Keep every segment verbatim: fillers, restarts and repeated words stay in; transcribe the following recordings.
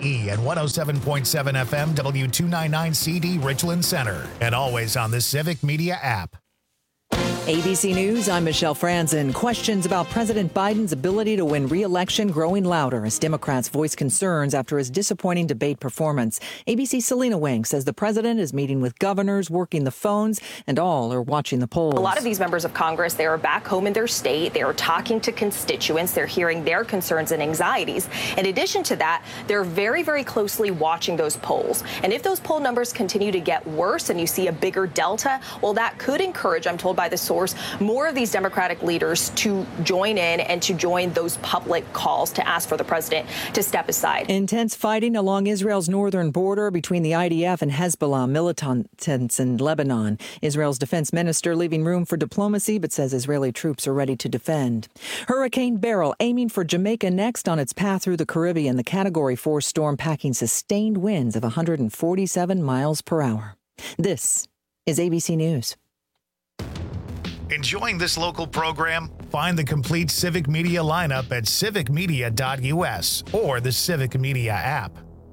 E and one oh seven point seven F M W two ninety-nine C D Richland Center. And always on the Civic Media app. A B C News, I'm Michelle Franzen. Questions about President Biden's ability to win re-election growing louder as Democrats voice concerns after his disappointing debate performance. A B C's Selena Wang says the president is meeting with governors, working the phones, and all are watching the polls. A lot of these members of Congress, they are back home in their state. They are talking to constituents. They're hearing their concerns and anxieties. In addition to that, they're very, very closely watching those polls. And if those poll numbers continue to get worse and you see a bigger delta, well, that could encourage, I'm told by the source, more of these Democratic leaders to join in and to join those public calls to ask for the president to step aside. Intense fighting along Israel's northern border between the I D F and Hezbollah militants in Lebanon. Israel's defense minister leaving room for diplomacy, but says Israeli troops are ready to defend. Hurricane Beryl aiming for Jamaica next on its path through the Caribbean. The Category four storm packing sustained winds of one hundred forty-seven miles per hour. This is A B C News. Enjoying this local program? Find the complete Civic Media lineup at civic media dot U S or the Civic Media app.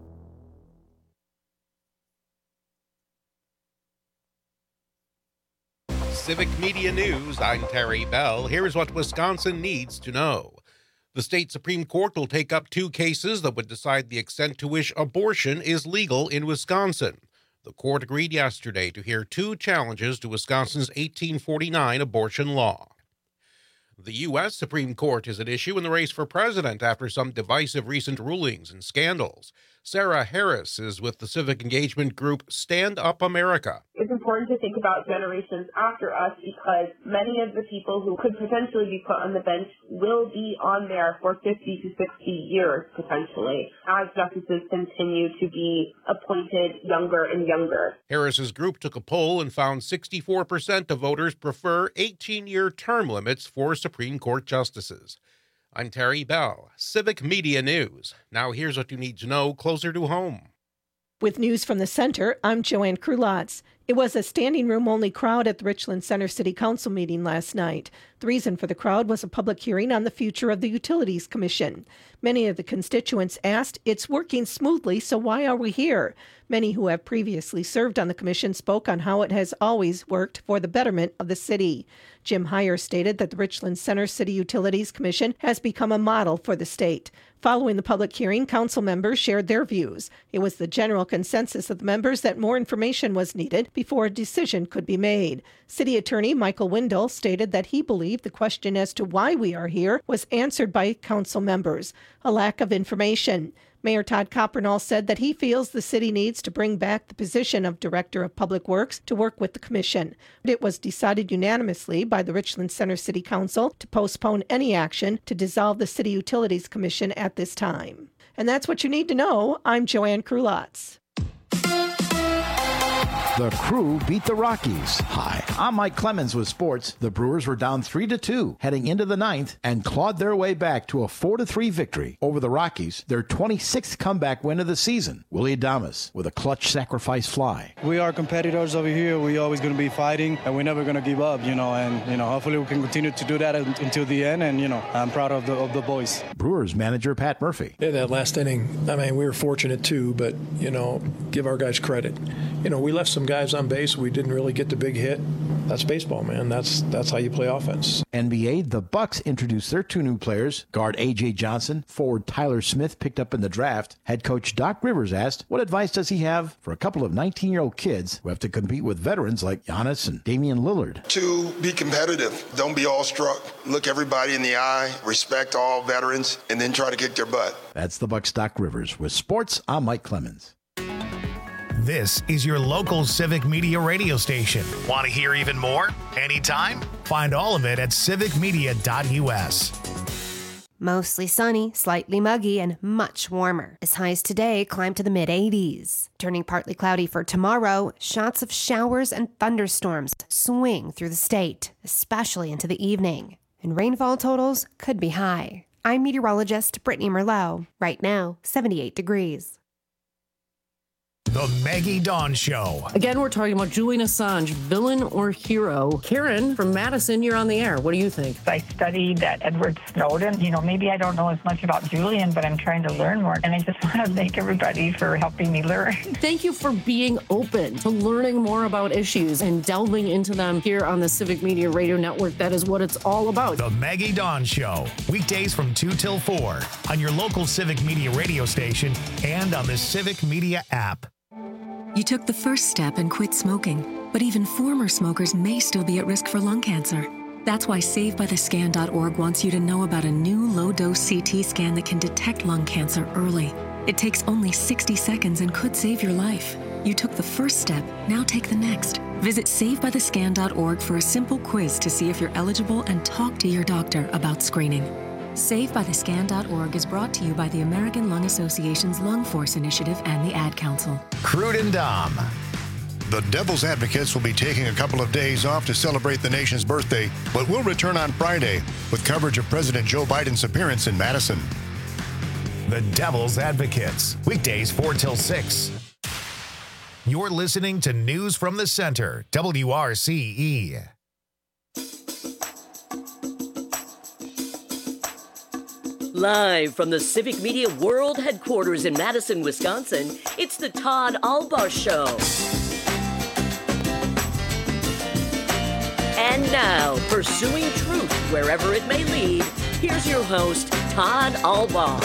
Civic Media News, I'm Terry Bell. Here's what Wisconsin needs to know. The state Supreme Court will take up two cases that would decide the extent to which abortion is legal in Wisconsin. The court agreed yesterday to hear two challenges to Wisconsin's eighteen forty-nine abortion law. The U S Supreme Court is at issue in the race for president after some divisive recent rulings and scandals. Sarah Harris is with the civic engagement group Stand Up America. It's important to think about generations after us because many of the people who could potentially be put on the bench will be on there for fifty to sixty years potentially as justices continue to be appointed younger and younger. Harris's group took a poll and found sixty-four percent of voters prefer eighteen-year term limits for Supreme Court justices. I'm Terry Bell, Civic Media News. Now here's what you need to know closer to home. With news from the center, I'm Joanne Krulotz. It was a standing room only crowd at the Richland Center City Council meeting last night. The reason for the crowd was a public hearing on the future of the Utilities Commission. Many of the constituents asked, "It's working smoothly, so why are we here?" Many who have previously served on the commission spoke on how it has always worked for the betterment of the city. Jim Heyer stated that the Richland Center City Utilities Commission has become a model for the state. Following the public hearing, council members shared their views. It was the general consensus of the members that more information was needed before a decision could be made. City Attorney Michael Windle stated that he believed the question as to why we are here was answered by council members, a lack of information. Mayor Todd Coppernall said that he feels the city needs to bring back the position of Director of Public Works to work with the commission. It was decided unanimously by the Richland Center City Council to postpone any action to dissolve the City Utilities Commission at this time. And that's what you need to know. I'm Joanne Krulotz. The Crew beat the Rockies. Hi, I'm Mike Clemens with sports. The Brewers were down three to two heading into the ninth and clawed their way back to a four to three victory over the Rockies, their twenty-sixth comeback win of the season. Willie Adames with a clutch sacrifice fly. We are competitors over here. We're always going to be fighting, and we're never going to give up, you know, and, you know, hopefully we can continue to do that until the end, and, you know, I'm proud of the, of the boys. Brewers manager Pat Murphy. In that last inning, I mean, we were fortunate too, but, you know, give our guys credit. You know, we left some guys on base. We didn't really get the big hit. That's baseball, man. That's that's how you play offense. N B A, the Bucks introduced their two new players. Guard A J Johnson, forward Tyler Smith picked up in the draft. Head coach Doc Rivers asked, what advice does he have for a couple of nineteen-year-old kids who have to compete with veterans like Giannis and Damian Lillard? To be competitive. Don't be awestruck. Look everybody in the eye. Respect all veterans, and then try to kick their butt. That's the Bucks' Doc Rivers. With sports, I'm Mike Clemens. This is your local Civic Media radio station. Want to hear even more? Anytime? Find all of it at civic media dot U S. Mostly sunny, slightly muggy, and much warmer. As highs today climb to the mid eighties. Turning partly cloudy for tomorrow, shots of showers and thunderstorms swing through the state, especially into the evening. And rainfall totals could be high. I'm meteorologist Brittany Merlot. Right now, seventy-eight degrees. The Maggie Dawn Show. Again, we're talking about Julian Assange, villain or hero. Karen from Madison, you're on the air. What do you think? I studied that Edward Snowden. You know, maybe I don't know as much about Julian, but I'm trying to learn more. And I just want to thank everybody for helping me learn. Thank you for being open to learning more about issues and delving into them here on the Civic Media Radio Network. That is what it's all about. The Maggie Dawn Show. Weekdays from two till four on your local Civic Media radio station and on the Civic Media app. You took the first step and quit smoking, but even former smokers may still be at risk for lung cancer. That's why save by the scan dot org wants you to know about a new low-dose C T scan that can detect lung cancer early. It takes only sixty seconds and could save your life. You took the first step, now take the next. Visit save by the scan dot org for a simple quiz to see if you're eligible and talk to your doctor about screening. save by the scan dot org is brought to you by the American Lung Association's Lung Force Initiative and the Ad Council. Crude and Dom. The Devil's Advocates will be taking a couple of days off to celebrate the nation's birthday, but will return on Friday with coverage of President Joe Biden's appearance in Madison. The Devil's Advocates, weekdays four till six. You're listening to News from the Center, W R C E. Live from the Civic Media World Headquarters in Madison, Wisconsin, it's the Todd Albaugh Show. And now, pursuing truth wherever it may lead, here's your host, Todd Albaugh.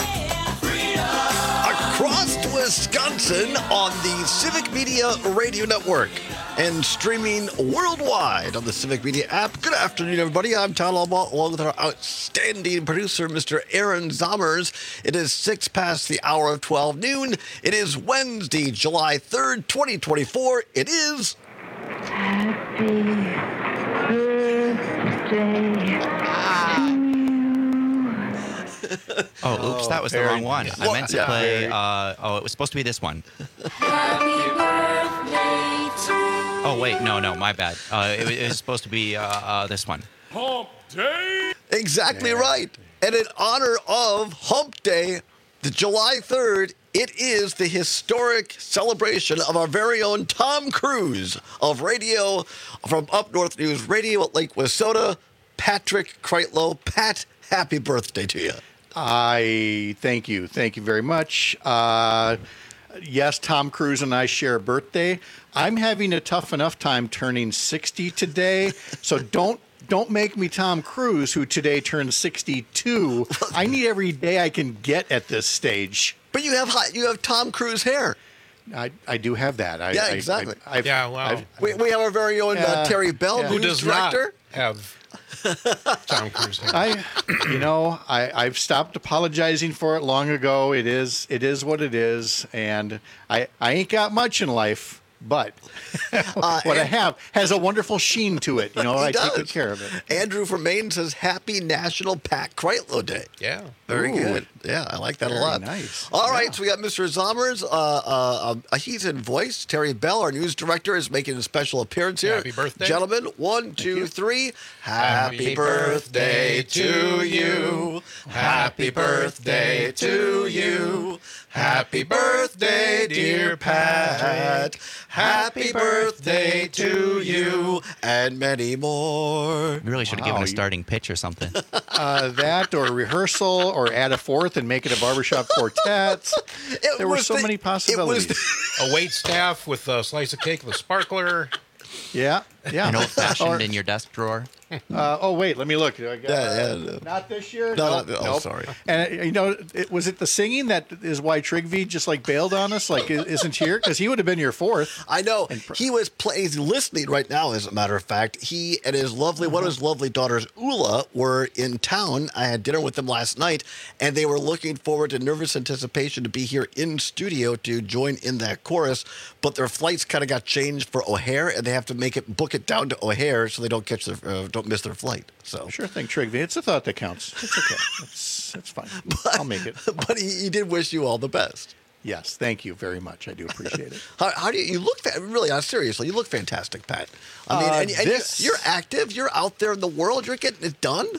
Across Wisconsin on the Civic Media Radio Network and streaming worldwide on the Civic Media app. Good afternoon, everybody. I'm Todd Albaugh, along with our outstanding producer, Mister Aaron Zommers. It is six past the hour of twelve noon. It is Wednesday, July third, twenty twenty-four. It is... Happy birthday ah. Oh, oops, that was the Aaron. wrong one. I What? meant to Yeah. play, uh, oh, it was supposed to be this one. Happy birthday to Oh, wait, no, no, my bad. Uh, it, it was supposed to be uh, uh, this one. Hump Day. Exactly right. And in honor of Hump Day, the July third, it is the historic celebration of our very own Tom Cruise of radio from Up North News Radio at Lake Wissota, Patrick Kreitlow. Pat, happy birthday to you. I thank you. Thank you very much. Uh, yes, Tom Cruise and I share a birthday. I'm having a tough enough time turning sixty today, so don't don't make me Tom Cruise, who today turned sixty-two. I need every day I can get at this stage. But you have hot, you have Tom Cruise hair. I, I do have that. I, Yeah, I- exactly. I, I've, Yeah, wow. I've- We, we have our very own uh, Yeah, Terry Bell, yeah. Who news does director. not have Tom Cruise hair? I, you know, I, I've stopped apologizing for it long ago. It is, it is what it is, and I, I ain't got much in life, but Uh, what I and- have has a wonderful sheen to it. You know, He I take does. good care of it. Andrew from Maine says, Happy National Pat Kreitlow Day. Yeah. Very Ooh. good. Yeah, I like that Very a lot. nice. All right, so we got Mister Zommers. Uh, uh, uh, he's in voice. Terry Bell, our news director, is making a special appearance here. Happy birthday. Gentlemen, one, two, three. Happy, Happy birthday to you. Happy birthday to you. Happy birthday, dear Pat. Happy birthday to you. And many more. We really should have Wow, given a you- starting pitch or something. Uh, that or rehearsal or add a fourth and make it a barbershop quartet. It There were was so the- many it was possibilities. the- A wait staff with a slice of cake with a sparkler. Yeah, yeah. An old-fashioned Or- in your desk drawer. Uh, oh wait, let me look. I got, Yeah, yeah, no. Not this year. No, Nope, no, oh, nope. sorry. And uh, you know, it, was it the singing that is why Trigby just like bailed on us? Like, i- isn't here because he would have been your fourth. I know. He was play- he's listening right now, as a matter of fact. He and his lovely, one of his lovely daughters, Ula, were in town. I had dinner with them last night, and they were looking forward to nervous anticipation to be here in studio to join in that chorus. But their flights kind of got changed for O'Hare, and they have to make it book it down to O'Hare so they don't catch their uh, don't miss their flight. So Sure thing, Trigby. It's a thought that counts. It's okay. It's it's fine. I'll make it. But he, he did wish you all the best. Yes, thank you very much. I do appreciate it. How, how do you, you look? Fa- really, uh, seriously, you look fantastic, Pat. I mean, Uh, and, and this- you're, you're active. You're out there in the world. You're getting it done.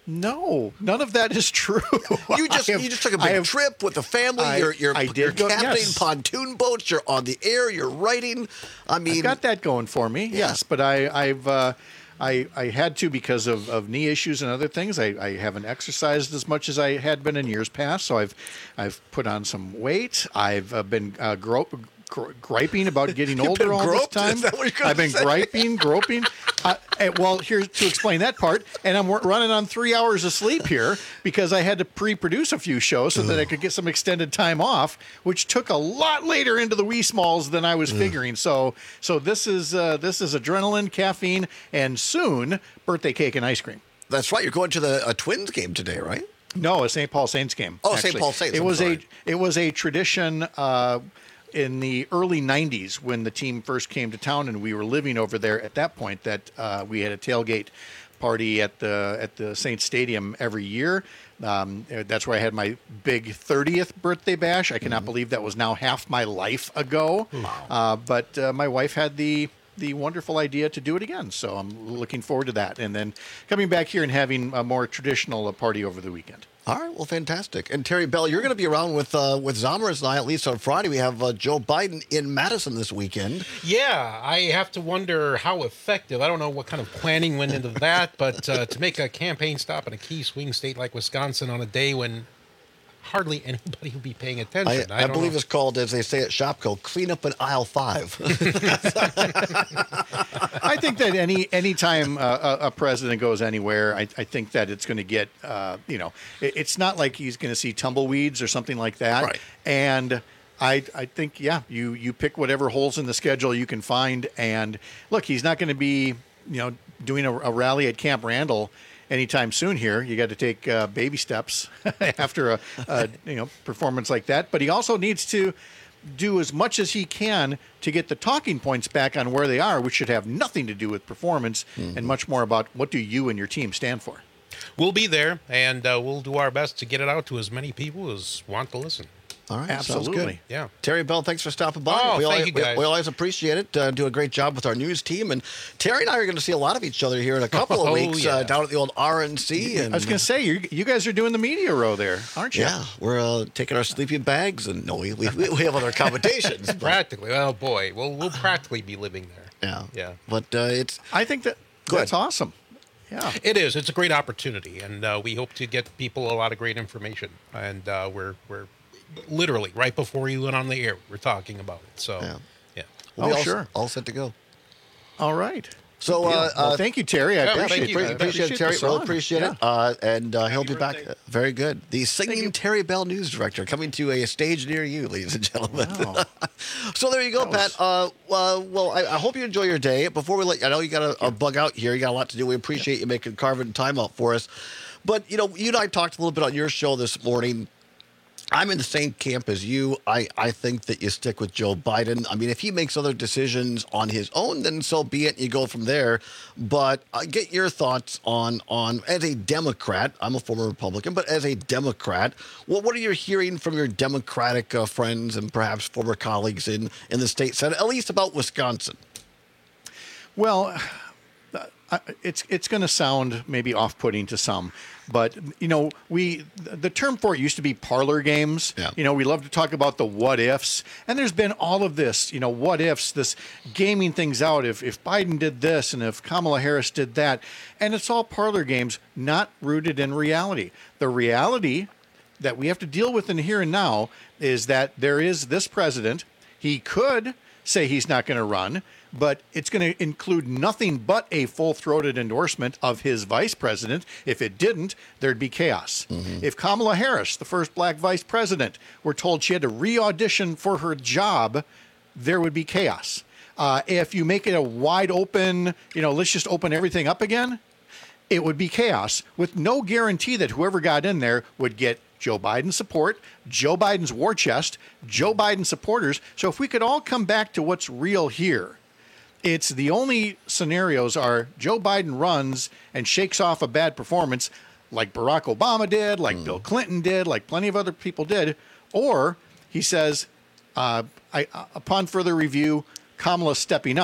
No, none of that is true. You just have, you just took a big have, trip with the family. I, you're you're, I did you're go, captaining yes. pontoon boats. You're on the air. You're writing. I mean, I've got that going for me. Yeah. Yes, but I, I've uh, I I had to because of, of knee issues and other things. I, I haven't exercised as much as I had been in years past. So I've I've put on some weight. I've uh, been uh, gro- gr- griping about getting You've older been all groped? this time. Is that what you're gonna I've been say? griping, groping. Uh, and, well, here's to explain that part. And I'm running on three hours of sleep here because I had to pre-produce a few shows so that I could get some extended time off, which took a lot later into the wee smalls than I was figuring. So, so this is uh, this is adrenaline, caffeine, and soon birthday cake and ice cream. That's right. You're going to the a Twins game today, right? No, a Saint Paul Saints game. Oh, Saint actually. Paul Saints, It I'm was sorry. a it was a tradition. Uh, in the early nineties when the team first came to town and we were living over there at that point, that uh, we had a tailgate party at the at the Saints Stadium every year. Um, that's where I had my big thirtieth birthday bash. I cannot believe that was now half my life ago. Wow. Uh, but uh, my wife had the the wonderful idea to do it again. So I'm looking forward to that. And then coming back here and having a more traditional uh, party over the weekend. All right, well, fantastic. And Terry Bell, you're going to be around with uh, with Zomers and I, at least on Friday. We have uh, Joe Biden in Madison this weekend. Yeah, I have to wonder how effective. I don't know what kind of planning went into that, but uh, to make a campaign stop in a key swing state like Wisconsin on a day when hardly anybody will be paying attention. I, I, I don't believe know. it's called, as they say at Shopco, clean up in aisle five. I think that any any time uh, a, a president goes anywhere, I, I think that it's going to get, uh, you know, it, it's not like he's going to see tumbleweeds or something like that. Right. And I I think, yeah, you, you pick whatever holes in the schedule you can find. And look, he's not going to be, you know, doing a, a rally at Camp Randall anytime soon here. You got to take uh, baby steps after a, a you know performance like that. But he also needs to do as much as he can to get the talking points back on where they are, which should have nothing to do with performance mm-hmm. and much more about what do you and your team stand for. We'll be there, and uh, we'll do our best to get it out to as many people as want to listen. All right, absolutely. Sounds good. Yeah. Terry Bell, thanks for stopping by. Oh, we thank always, you, guys. We, we always appreciate it. Uh, do a great job with our news team. And Terry and I are going to see a lot of each other here in a couple of Oh, weeks yeah. uh, down at the old R N C. And, I was going to say, you you guys are doing the media row there, aren't you? Yeah, we're uh, taking our sleeping bags, and no, we we, we have other accommodations. but, Practically. Oh, boy. We'll, we'll practically be living there. yeah, Yeah. But uh, it's I think that Go that's ahead. awesome. Yeah. It is. It's a great opportunity, and uh, we hope to get people a lot of great information. And uh, we're we're literally right before you went on the air, we're talking about it. So, Yeah. yeah. we'll be Oh, all, sure. all set to go. All right. So, Good deal. uh, well, uh, thank you, Terry. I yeah, appreciate, thank you. I Appreciate, appreciate it, Terry. the Really song. appreciate Yeah. it. Uh, and uh, he'll be back. birthday. Very good. The singing Terry Bell news director coming to a stage near you, ladies and gentlemen. Wow. So there you go, That Pat. Uh, uh, well, I, I hope you enjoy your day. Before we let, I know you got a, a bug out here. You got a lot to do. We appreciate you making carving time out for us. But you know, you and I talked a little bit on your show this morning. I'm in the same camp as you. I, I think that you stick with Joe Biden. I mean, if he makes other decisions on his own, then so be it. You go from there. But uh, get your thoughts on, on, as a Democrat, I'm a former Republican, but as a Democrat, what, what are you hearing from your Democratic uh, friends and perhaps former colleagues in, in the state Senate, at least about Wisconsin? Well, uh, it's it's going to sound maybe off-putting to some, but you know, we the term for it used to be parlor games. Yeah. You know, we love to talk about the what ifs, and there's been all of this, you know, what ifs, this gaming things out. If if Biden did this and if Kamala Harris did that, and it's all parlor games, not rooted in reality. The reality that we have to deal with in the here and now is that there is this president. He could say he's not going to run, but it's going to include nothing but a full-throated endorsement of his vice president. If it didn't, there'd be chaos. Mm-hmm. If Kamala Harris, the first black vice president, were told she had to re-audition for her job, there would be chaos. Uh, if you make it a wide open, you know, let's just open everything up again, it would be chaos with no guarantee that whoever got in there would get Joe Biden's support, Joe Biden's war chest, Joe Biden supporters. So if we could all come back to what's real here, it's the only scenarios are Joe Biden runs and shakes off a bad performance like Barack Obama did, like mm. Bill Clinton did, like plenty of other people did, or he says, uh, I, uh, upon further review, Kamala's stepping up.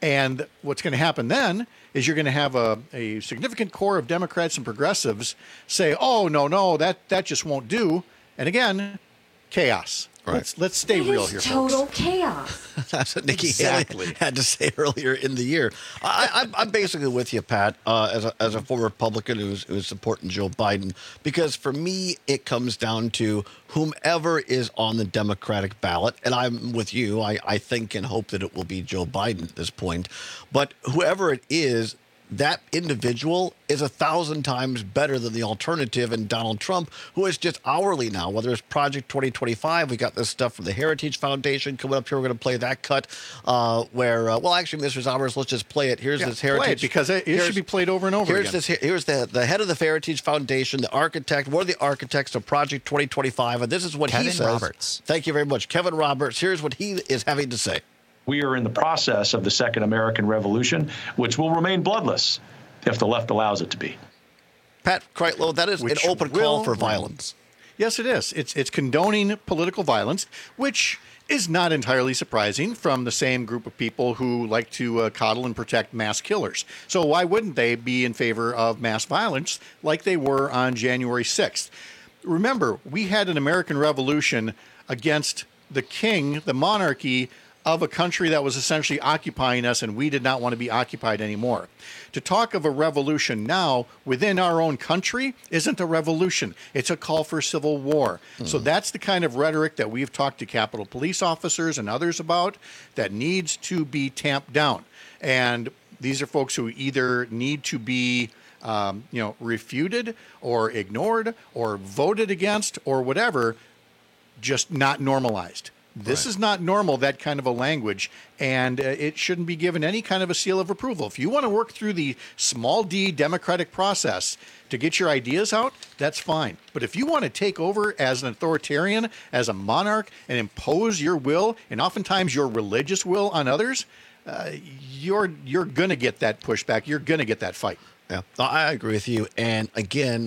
And what's going to happen then is you're going to have a, a significant core of Democrats and progressives say, oh, no, no, that, that just won't do. And again, chaos. Right. Let's let's stay it real is here, total folks. chaos. That's what Nikki Exactly. Haley had to say earlier in the year. I, I'm, I'm basically with you, Pat, uh, as, a, as a former Republican who's, who's supporting Joe Biden, because for me, it comes down to whomever is on the Democratic ballot, and I'm with you. I, I think and hope that it will be Joe Biden at this point. But whoever it is, that individual is a thousand times better than the alternative in Donald Trump, who is just hourly now, whether it's Project twenty twenty-five. We got this stuff from the Heritage Foundation coming up here. We're going to play that cut uh, where, uh, well, actually, Mister Zomers, let's just play it. Here's Yeah, this Heritage. play it because it, it should be played over and over here's again. This, here's the, the head of the Heritage Foundation, the architect, one of the architects of Project twenty twenty-five, and this is what Kevin he says. Roberts. Thank you very much. Kevin Roberts. Here's what he is having to say. We are in the process of the Second American Revolution, which will remain bloodless if the left allows it to be. Pat Kreitlow, that is Which an open will- call for violence. Yes, it is. It's it's condoning political violence, which is not entirely surprising from the same group of people who like to uh, coddle and protect mass killers. So why wouldn't they be in favor of mass violence like they were on January sixth? Remember, we had an American Revolution against the king, the monarchy, of a country that was essentially occupying us, and we did not want to be occupied anymore. To talk of a revolution now within our own country isn't a revolution. It's a call for civil war. Mm. So that's the kind of rhetoric that we've talked to Capitol Police officers and others about that needs to be tamped down. And these are folks who either need to be um, you know, refuted or ignored or voted against or whatever, just not normalized. This right. is not normal, that kind of a language, and uh, it shouldn't be given any kind of a seal of approval. If you want to work through the small d democratic process to get your ideas out, that's fine. But if you want to take over as an authoritarian, as a monarch, and impose your will, and oftentimes your religious will on others, uh, you're you're going to get that pushback. You're going to get that fight. Yeah, I agree with you. And again,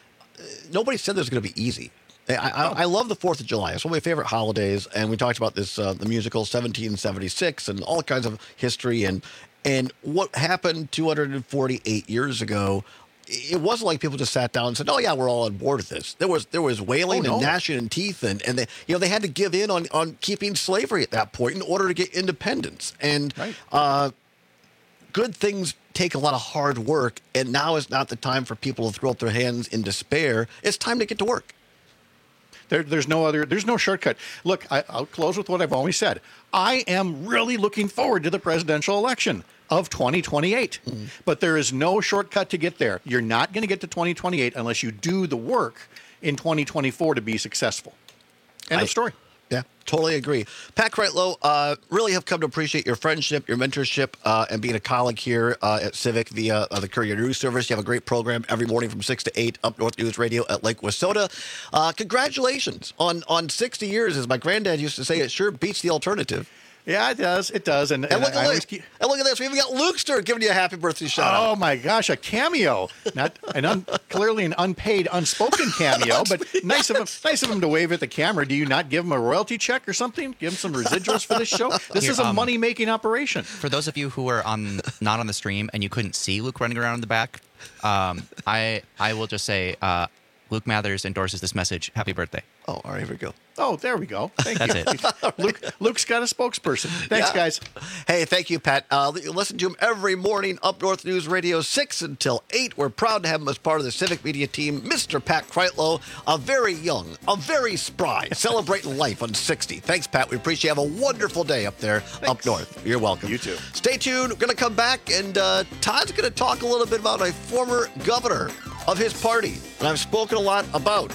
nobody said this was going to be easy. I, I, I love the fourth of July. It's one of my favorite holidays, and we talked about this, uh, the musical seventeen seventy-six and all kinds of history. And and what happened two hundred forty-eight years ago, it wasn't like people just sat down and said, oh, yeah, we're all on board with this. There was there was wailing oh, no. and gnashing of teeth, and, and they, you know, they had to give in on, on keeping slavery at that point in order to get independence. And right. uh, good things take a lot of hard work, and now is not the time for people to throw up their hands in despair. It's time to get to work. There, there's no other, there's no shortcut. Look, I, I'll close with what I've always said. I am really looking forward to the presidential election of twenty twenty-eight. Mm-hmm. But there is no shortcut to get there. You're not going to get to twenty twenty-eight unless you do the work in twenty twenty-four to be successful. End I, of story. Yeah, totally agree. Pat Kreitlow, uh, really have come to appreciate your friendship, your mentorship, uh, and being a colleague here uh, at Civic via uh, the Courier News Service. You have a great program every morning from six to eight, Up North News Radio at Lake Wissota. Uh, congratulations on, on sixty years. As my granddad used to say, it sure beats the alternative. Yeah, it does. It does. And, and, and look, I, at I this. keep... and look at this. We even got Lukester giving you a happy birthday shout out. Oh, my gosh. A cameo. Not an un, clearly an unpaid, unspoken cameo, but nice of him nice of him to wave at the camera. Do you not give him a royalty check or something? Give him some residuals for this show? This Here, is a um, money-making operation. For those of you who are on not on the stream and you couldn't see Luke running around in the back, um, I I will just say uh, Luke Mathers endorses this message. Happy birthday. Oh, all right, here we go. Oh, there we go. Thank That's you. That's it. Luke, Luke's got a spokesperson. Thanks, yeah. guys. Hey, thank you, Pat. Uh, you listen to him every morning, Up North News Radio, six until eight. We're proud to have him as part of the Civic Media team. Mister Pat Kreitlow, a very young, a very spry, celebrating life on sixty. Thanks, Pat. We appreciate you. Have a wonderful day up there, Thanks. Up north. You're welcome. You too. Stay tuned. We're going to come back, and uh, Todd's going to talk a little bit about a former governor of his party that I've spoken a lot about.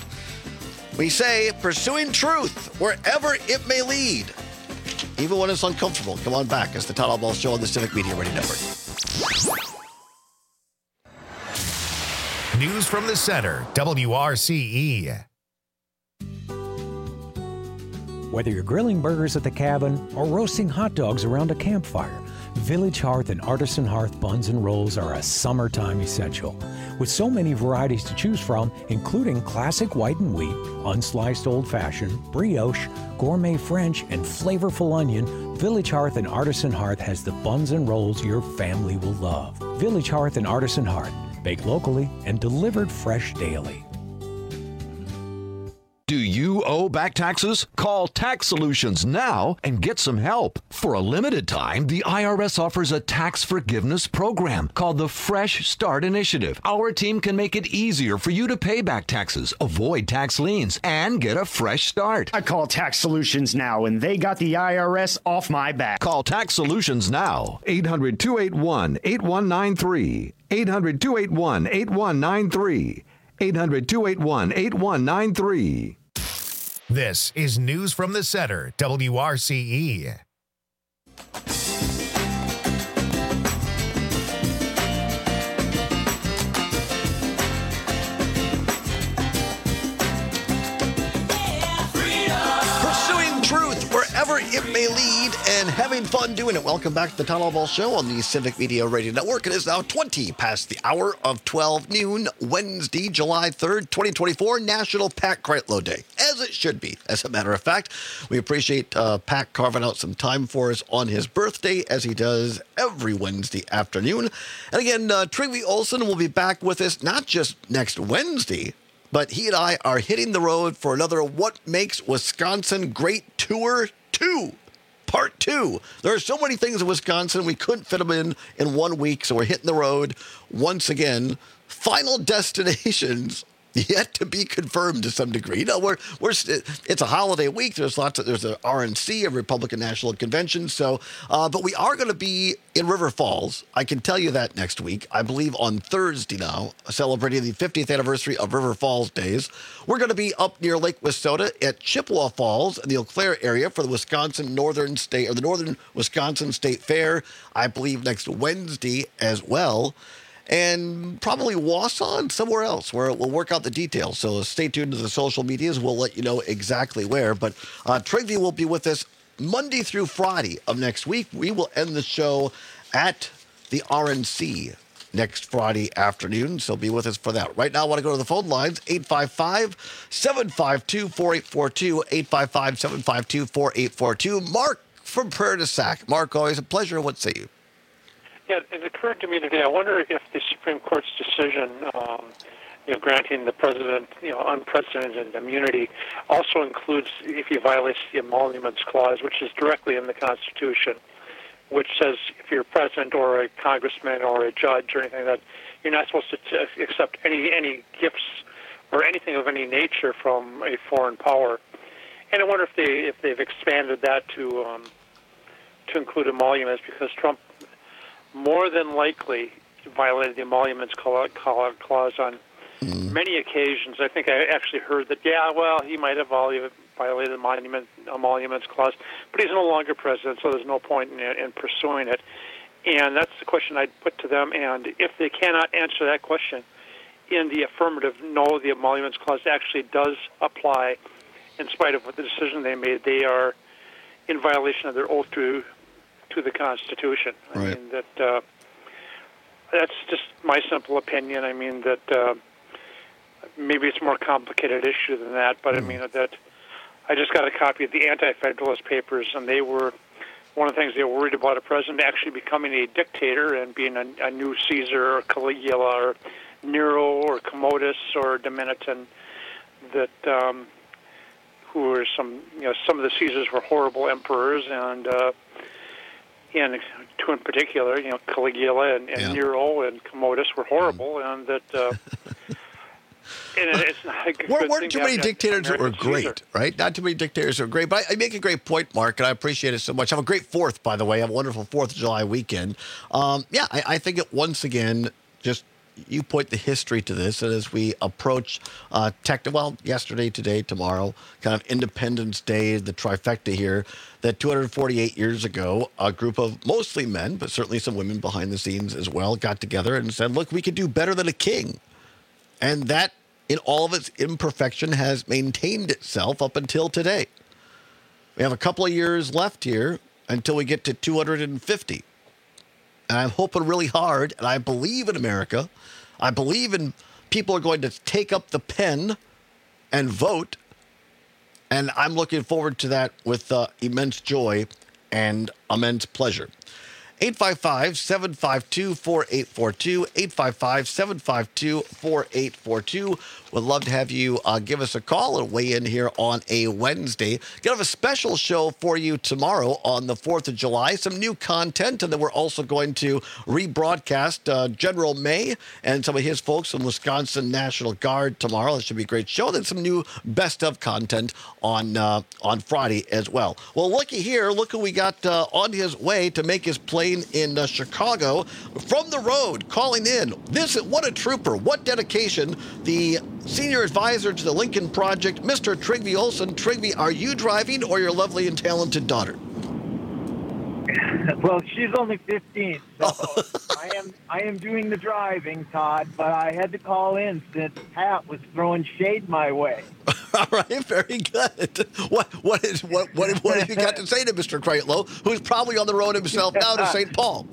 We say, pursuing truth wherever it may lead, even when it's uncomfortable. Come on back. It's the Todd Albaugh Show on the Civic Media Radio Network. News from the Center, W R C E. Whether you're grilling burgers at the cabin or roasting hot dogs around a campfire, Village Hearth and Artisan Hearth buns and rolls are a summertime essential. With so many varieties to choose from, including classic white and wheat, unsliced old-fashioned, brioche, gourmet French, and flavorful onion, Village Hearth and Artisan Hearth has the buns and rolls your family will love. Village Hearth and Artisan Hearth, baked locally and delivered fresh daily. Do you owe back taxes? Call Tax Solutions now and get some help. For a limited time, the I R S offers a tax forgiveness program called the Fresh Start Initiative. Our team can make it easier for you to pay back taxes, avoid tax liens, and get a fresh start. I call Tax Solutions now, and they got the I R S off my back. Call Tax Solutions now. eight hundred, two eight one, eight one nine three. eight hundred, two eight one, eight one nine three. eight hundred, two eight one, eight one nine three. This is News from the Center, W R C E. Pursuing truth wherever it may lead and having fun doing it. Welcome back to the Todd Albaugh Show on the Civic Media Radio Network. It is now twenty past the hour of twelve noon, Wednesday, July third, twenty twenty-four, National Pat Kreitlow Day, as it should be. As a matter of fact, we appreciate uh, Pat carving out some time for us on his birthday, as he does every Wednesday afternoon. And again, uh, Trygve Olsen will be back with us not just next Wednesday, but he and I are hitting the road for another What Makes Wisconsin Great Tour two. Part two. There are so many things in Wisconsin, we couldn't fit them in in one week, so we're hitting the road once again. Final destinations yet to be confirmed to some degree. You know, we're, we're, it's a holiday week. There's lots of, there's a R N C, a Republican National Convention. So, uh, but we are going to be in River Falls. I can tell you that next week. I believe on Thursday now, celebrating the fiftieth anniversary of River Falls Days. We're going to be up near Lake Wissota at Chippewa Falls in the Eau Claire area for the Wisconsin Northern State, or the Northern Wisconsin State Fair, I believe next Wednesday as well. And probably Wausau and somewhere else where we'll work out the details. So stay tuned to the social medias. We'll let you know exactly where. But uh, Trygve will be with us Monday through Friday of next week. We will end the show at the R N C next Friday afternoon. So be with us for that. Right now, I want to go to the phone lines, eight five five, seven five two, four eight four two, eight five five, seven five two, four eight four two. Mark from Prairie du Sac. Mark, always a pleasure. What say you? Yeah, it occurred to me today, I wonder if the Supreme Court's decision, um, you know, granting the president, you know, unprecedented immunity also includes if he violates the Emoluments Clause, which is directly in the Constitution, which says if you're a president or a congressman or a judge or anything like that, you're not supposed to t- accept any, any gifts or anything of any nature from a foreign power. And I wonder if, they, if they've expanded that to, um, to include emoluments, because Trump more than likely violated the Emoluments Clause on many occasions. I think I actually heard that, yeah, well, he might have violated the Monument, Emoluments Clause, but he's no longer president, so there's no point in, in pursuing it. And that's the question I'd put to them. And if they cannot answer that question in the affirmative, no, the Emoluments Clause actually does apply in spite of what the decision they made. They are in violation of their oath to to the Constitution. I Right. mean, that uh, that's just my simple opinion. I mean, that uh, maybe it's a more complicated issue than that, but mm. I mean, that I just got a copy of the Anti-Federalist Papers, and they were, one of the things they were worried about a president actually becoming a dictator and being a, a new Caesar or Caligula or Nero or Commodus or Domitian, that um, who were some, you know, some of the Caesars were horrible emperors, and uh, and two in particular, you know, Caligula and, and yeah. Nero and Commodus were horrible, mm. and that uh, and it's not a good Weren't, thing weren't too many dictators that were great, Caesar. right? Not too many dictators that were great. But I, I make a great point, Mark, and I appreciate it so much. Have a great fourth, by the way. Have a wonderful fourth of July weekend. Um, yeah, I, I think it once again just you point the history to this, and as we approach uh, tech, well, yesterday, today, tomorrow, kind of Independence Day, the trifecta here, that two hundred forty-eight years ago, a group of mostly men, but certainly some women behind the scenes as well, got together and said, look, we could do better than a king. And that, in all of its imperfection, has maintained itself up until today. We have a couple of years left here until we get to two hundred fifty. and I'm hoping really hard, and I believe in America. I believe in people are going to take up the pen and vote, and I'm looking forward to that with uh, immense joy and immense pleasure. eight five five, seven five two, four eight four two, eight five five, seven five two, four eight four two. Would love to have you uh, give us a call and weigh in here on a Wednesday. Gonna have a special show for you tomorrow on the fourth of July. Some new content, and then we're also going to rebroadcast uh, General May and some of his folks from Wisconsin National Guard tomorrow. That should be a great show. Then some new best of content on uh, on Friday as well. Well, looky here. Look who we got uh, on his way to make his plane in uh, Chicago from the road, calling in. This, what a trooper. What dedication. The Senior Advisor to the Lincoln Project, Mister Trygve Olsen. Trygve, are you driving or your lovely and talented daughter? Well, she's only fifteen, so I am I am doing the driving, Todd, but I had to call in since Pat was throwing shade my way. All right, very good. What what is what what, what have you got to say to Mister Kreitlow, who's probably on the road himself now to Saint Paul?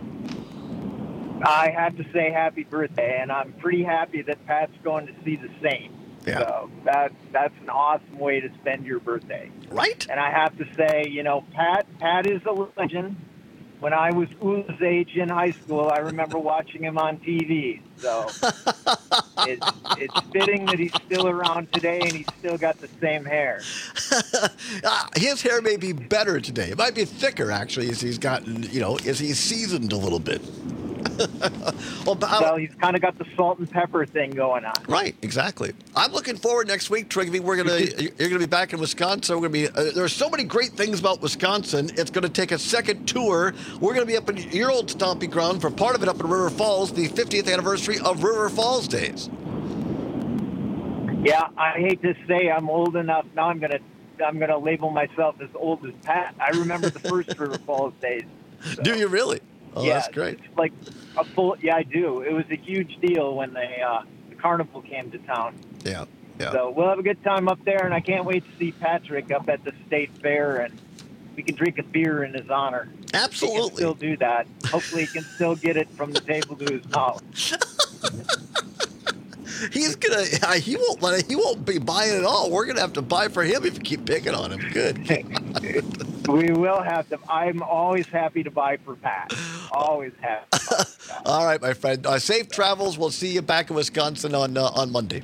I have to say happy birthday, and I'm pretty happy that Pat's going to see the Saints. Yeah. So that that's an awesome way to spend your birthday. Right. And I have to say, you know, Pat Pat is a legend. When I was Ula's age in high school, I remember watching him on T V. So it's, it's fitting that he's still around today and he's still got the same hair. uh, his hair may be better today. It might be thicker, actually, as he's gotten, you know, as he's seasoned a little bit. well, well, he's kind of got the salt and pepper thing going on. Right, exactly. I'm looking forward next week, Trygve. We're gonna you're gonna be back in Wisconsin. We're gonna be uh, there's so many great things about Wisconsin. It's gonna take a second tour. We're gonna be up in your old stomping ground for part of it up in River Falls, the fiftieth anniversary of River Falls Days. Yeah, I hate to say I'm old enough now. I'm gonna I'm gonna label myself as old as Pat. I remember the first River Falls Days. So. Do you really? Oh, yeah, that's great. It's like a full. Yeah, I do. It was a huge deal when they uh, the carnival came to town. Yeah, yeah. So we'll have a good time up there, and I can't wait to see Patrick up at the state fair, and we can drink a beer in his honor. Absolutely. He can still do that. Hopefully, he can still get it from the table to his mouth. He's gonna. Uh, he won't let it. He won't be buying it all. We're gonna have to buy for him if you keep picking on him. Good. We will have to. I'm always happy to buy for Pat. Always happy. All right, my friend. Uh, safe travels. We'll see you back in Wisconsin on uh, on Monday.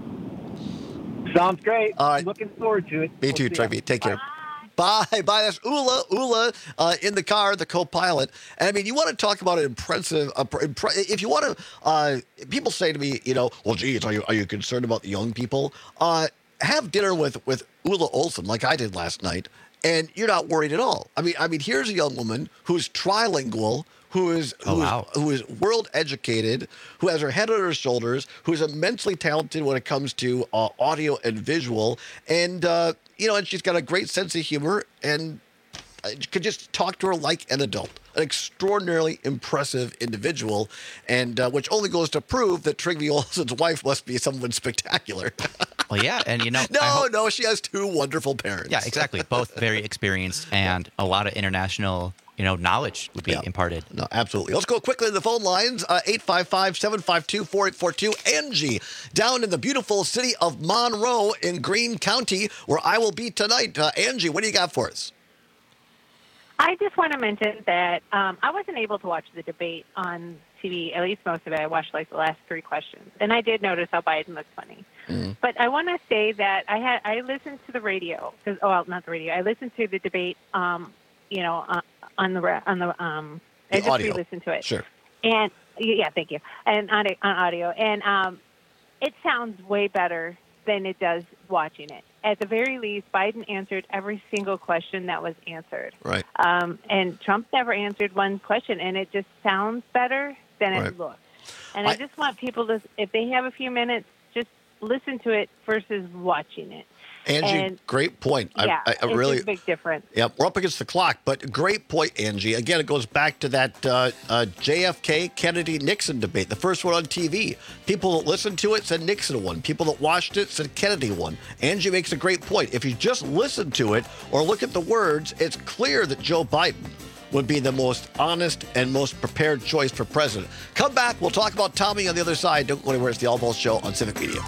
Sounds great. All right. Looking forward to it. Me We'll too, see ya. Trygve. Take care. Bye. Bye. That's Ula. Ula uh, in the car, the co-pilot. And I mean, you want to talk about an impressive. Uh, impre- if you want to, uh, people say to me, you know, well, geez, are you are you concerned about the young people? Uh, have dinner with with Ula Olsen like I did last night, and you're not worried at all. I mean, I mean, here's a young woman who's trilingual. Who is oh, who, wow. is, who is world educated, who has her head on her shoulders, who's immensely talented when it comes to uh, audio and visual, and uh, you know, and she's got a great sense of humor, and I could just talk to her like an adult. An extraordinarily impressive individual, and uh, which only goes to prove that Trygve Olsen's wife must be someone spectacular. Well, yeah, and you know, no, hope, no, she has two wonderful parents. Yeah, exactly. Both very experienced and a lot of international, you know, knowledge would be yeah. imparted. No, absolutely. Let's go quickly to the phone lines. Uh, eight five five, seven five two, four eight four two. Angie, down in the beautiful city of Monroe in Greene County, where I will be tonight. Uh, Angie, what do you got for us? I just want to mention that um, I wasn't able to watch the debate on T V, at least most of it. I watched like the last three questions, and I did notice how Biden looked funny. Mm-hmm. But I want to say that I had I listened to the radio, cause, oh, well, not the radio. I listened to the debate, um, you know, uh, on the on the um, the I just audio. re-listened to it. Sure. And yeah, thank you. And on on audio, and um, it sounds way better than it does watching it. At the very least, Biden answered every single question that was answered. Right. Um, and Trump never answered one question, and it just sounds better than Right. it looks. And I, I just want people to, if they have a few minutes, just listen to it versus watching it. Angie, And, great point. yeah, I, I, I it's really, a big difference. Yeah, we're up against the clock, but great point, Angie. Again, it goes back to that uh, uh, J F K, Kennedy, Nixon debate, the first one on T V. People that listened to it said Nixon won. People that watched it said Kennedy won. Angie makes a great point. If you just listen to it or look at the words, it's clear that Joe Biden would be the most honest and most prepared choice for president. Come back. We'll talk about Tommy on the other side. Don't go anywhere. It's the All Balls Show on Civic Media.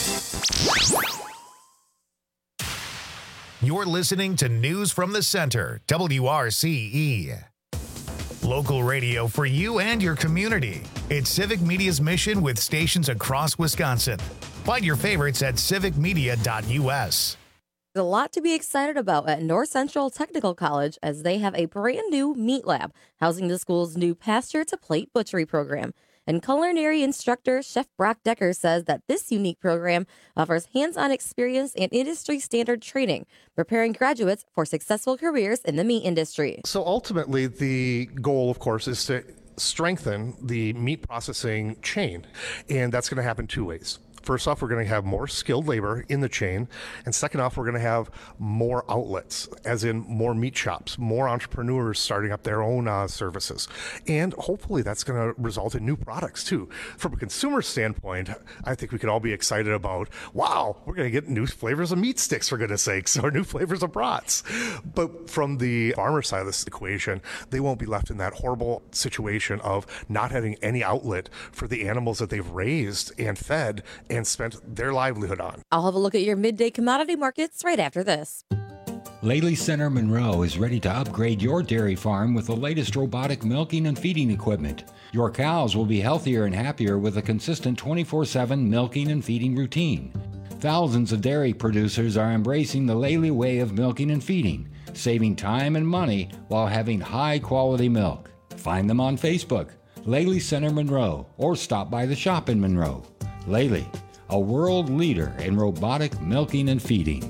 You're listening to News from the Center, W R C E. Local radio for you and your community. It's Civic Media's mission with stations across Wisconsin. Find your favorites at civic media dot U S. There's a lot to be excited about at North Central Technical College as they have a brand new meat lab housing the school's new pasture to plate butchery program. And culinary instructor Chef Brock Decker says that this unique program offers hands-on experience and industry-standard training, preparing graduates for successful careers in the meat industry. So ultimately, the goal, of course, is to strengthen the meat processing chain, and that's going to happen two ways. First off, we're going to have more skilled labor in the chain. And second off, we're going to have more outlets, as in more meat shops, more entrepreneurs starting up their own uh, services. And hopefully that's going to result in new products too. From a consumer standpoint, I think we could all be excited about, wow, we're going to get new flavors of meat sticks, for goodness sakes, or new flavors of brats. But from the farmer side of this equation, they won't be left in that horrible situation of not having any outlet for the animals that they've raised and fed and spent their livelihood on. I'll have a look at your midday commodity markets right after this. Lely Center Monroe is ready to upgrade your dairy farm with the latest robotic milking and feeding equipment. Your cows will be healthier and happier with a consistent twenty-four seven milking and feeding routine. Thousands of dairy producers are embracing the Lely way of milking and feeding, saving time and money while having high-quality milk. Find them on Facebook, Lely Center Monroe, or stop by the shop in Monroe. Lely, a world leader in robotic milking and feeding.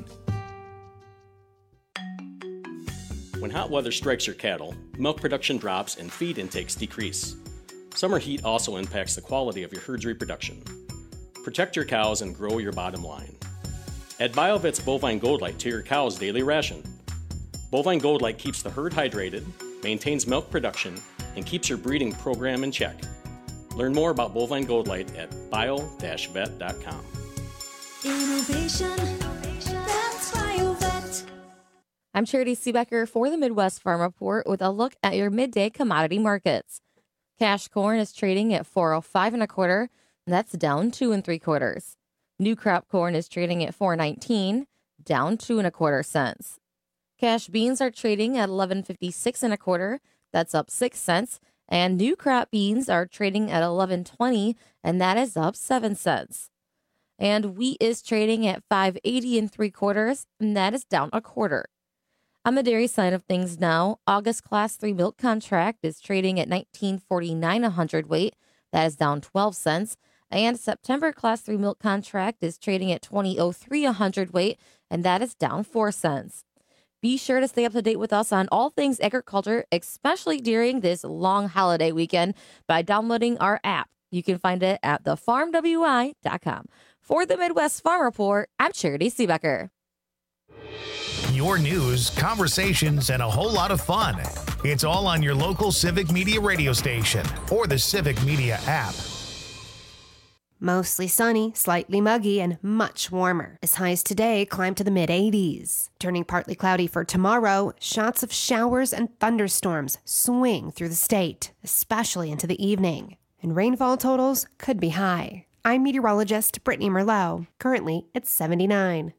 When hot weather strikes your cattle, milk production drops and feed intakes decrease. Summer heat also impacts the quality of your herd's reproduction. Protect your cows and grow your bottom line. Add BioVet's Bovine Gold Light to your cow's daily ration. Bovine Gold Light keeps the herd hydrated, maintains milk production, and keeps your breeding program in check. Learn more about Bovine Gold Light at bio dash vet dot com. Innovation, that's BioVet. I'm Charity Seebecker for the Midwest Farm Report with a look at your midday commodity markets. Cash corn is trading at four oh five and a quarter. That's down two and three quarters. New crop corn is trading at four nineteen, down two and a quarter cents. Cash beans are trading at eleven fifty-six and a quarter. That's up six cents. And new crop beans are trading at eleven twenty, and that is up seven cents. And wheat is trading at five eighty and three quarters, and that is down a quarter. On the dairy side of things now, August Class three milk contract is trading at nineteen forty-nine a hundredweight. That is down twelve cents. And September Class three milk contract is trading at twenty oh three a hundredweight, and that is down four cents. Be sure to stay up to date with us on all things agriculture, especially during this long holiday weekend, by downloading our app. You can find it at the farm w i dot com. For the Midwest Farm Report, I'm Charity Seebecker. Your news, conversations, and a whole lot of fun. It's all on your local Civic Media radio station or the Civic Media app. Mostly sunny, slightly muggy, and much warmer. As highs today climb to the mid eighties. Turning partly cloudy for tomorrow, shots of showers and thunderstorms swing through the state, especially into the evening. And rainfall totals could be high. I'm meteorologist Brittany Merlot. Currently, it's seventy-nine.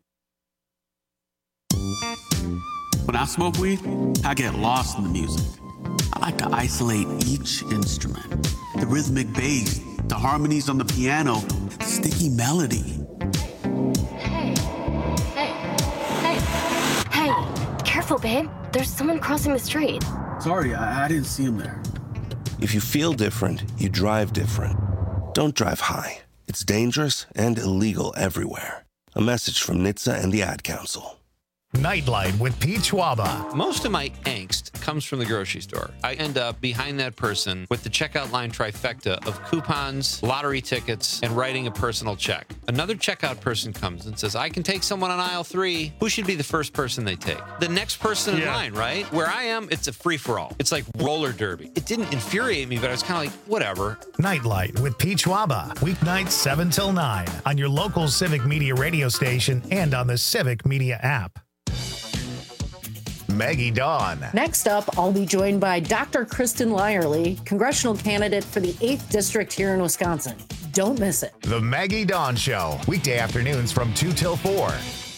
When I smoke weed, I get lost in the music. I like to isolate each instrument. The rhythmic bass, the harmonies on the piano, the sticky melody. Hey, hey, hey, hey, careful, babe. There's someone crossing the street. Sorry, I, I didn't see him there. If you feel different, you drive different. Don't drive high. It's dangerous and illegal everywhere. A message from N H T S A and the Ad Council. Nightlight with Pete Schwaba. Most of my angst comes from the grocery store. I end up behind that person with the checkout line trifecta of coupons, lottery tickets, and writing a personal check. Another checkout person comes and says, I can take someone on aisle three. Who should be the first person they take? The next person in Yeah. line, right? Where I am, it's a free-for-all. It's like roller derby. It didn't infuriate me, but I was kind of like, whatever. Nightlight with Pete Schwaba. Weeknights seven till nine on your local Civic Media radio station and on the Civic Media app. Maggie Dawn. Next up, I'll be joined by Doctor Kristen Lyerly, congressional candidate for the eighth District here in Wisconsin. Don't miss it. The Maggie Dawn Show, weekday afternoons from two till four.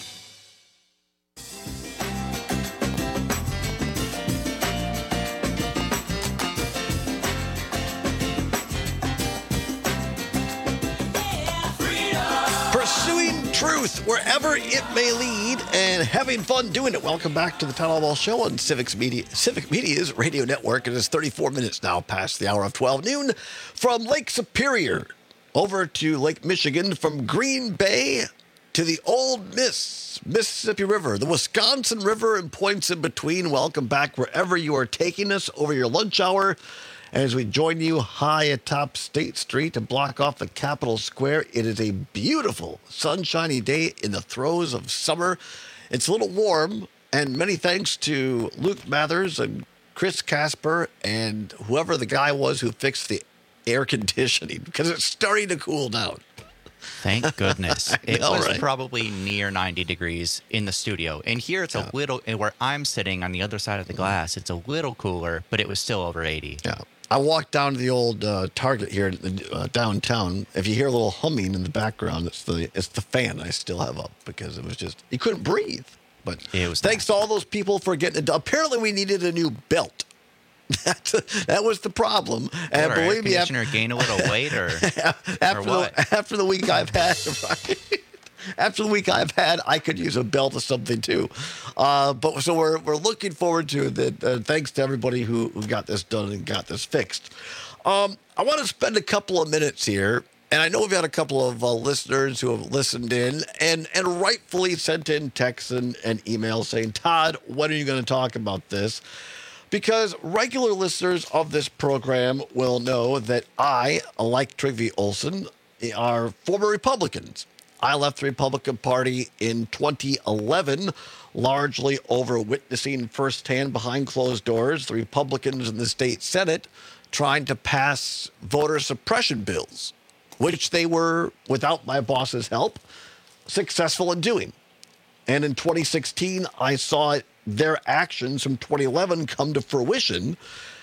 Pursuing truth wherever it may lead and having fun doing it. Welcome back to the Town Hall Show on Civics Media, Civic Media's radio network. It is thirty-four minutes now past the hour of twelve noon from Lake Superior over to Lake Michigan, from Green Bay to the Old Miss, Mississippi River, the Wisconsin River, and points in between. Welcome back wherever you are taking us over your lunch hour as we join you high atop State Street to block off the Capitol Square. It is a beautiful, sunshiny day in the throes of summer. It's a little warm, and many thanks to Luke Mathers and Chris Casper and whoever the guy was who fixed the air conditioning, because it's starting to cool down. Thank goodness. It know, was right? probably near ninety degrees in the studio. And here it's yeah. a little, where I'm sitting on the other side of the glass, it's a little cooler, but it was still over eighty. Yeah. I walked down to the old uh, Target here uh, downtown. If you hear a little humming in the background, it's the it's the fan I still have up, because it was just, you couldn't breathe. But it was thanks to all those people for getting it done. Apparently we needed a new belt. That's a, that was the problem. And Did our believe air me, after, conditioner gain a little weight, or, after, or what? The, after the week I've had, right? After the week I've had, I could use a belt or something too. Uh, but so we're we're looking forward to that. Uh, thanks to everybody who, who got this done and got this fixed. Um, I want to spend a couple of minutes here, and I know we've had a couple of uh, listeners who have listened in and and rightfully sent in texts and, and emails saying, Todd, when are you going to talk about this? Because regular listeners of this program will know that I, like Trygve Olsen, are former Republicans. I left the Republican Party in twenty eleven, largely over witnessing firsthand behind closed doors the Republicans in the state Senate trying to pass voter suppression bills, which they were, without my boss's help, successful in doing. And in twenty sixteen, I saw their actions from twenty eleven come to fruition,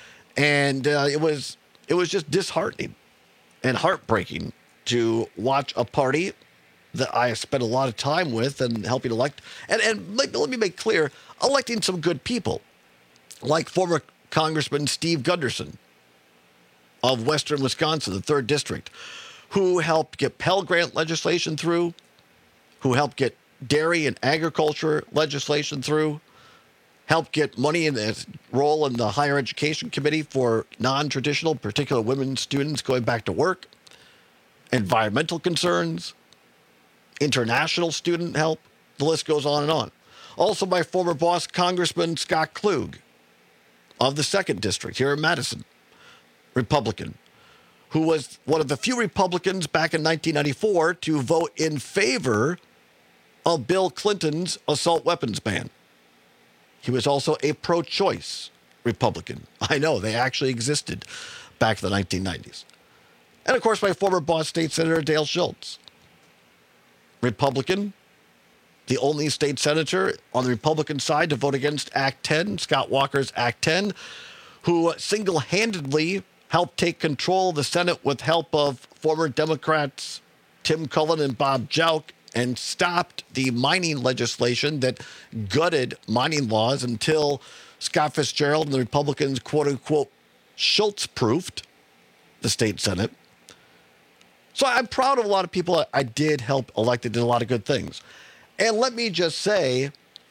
and uh, it was it was just disheartening and heartbreaking to watch a party that I spent a lot of time with and helping elect. And, and let, let me make clear, electing some good people, like former Congressman Steve Gunderson of Western Wisconsin, the third District, who helped get Pell Grant legislation through, who helped get dairy and agriculture legislation through, helped get money in the role in the Higher Education Committee for non-traditional, particular women students going back to work, environmental concerns, international student help, the list goes on and on. Also, my former boss, Congressman Scott Klug of the second District here in Madison, Republican, who was one of the few Republicans back in nineteen ninety-four to vote in favor of Bill Clinton's assault weapons ban. He was also a pro-choice Republican. I know, they actually existed back in the nineteen nineties. And, of course, my former boss, State Senator Dale Schultz, Republican, the only state senator on the Republican side to vote against Act ten, Scott Walker's Act ten, who single-handedly helped take control of the Senate with help of former Democrats Tim Cullen and Bob Jauch, and stopped the mining legislation that gutted mining laws until Scott Fitzgerald and the Republicans, quote-unquote, Schultz-proofed the state Senate. So I'm proud of a lot of people I did help elect that did a lot of good things. And let me just say,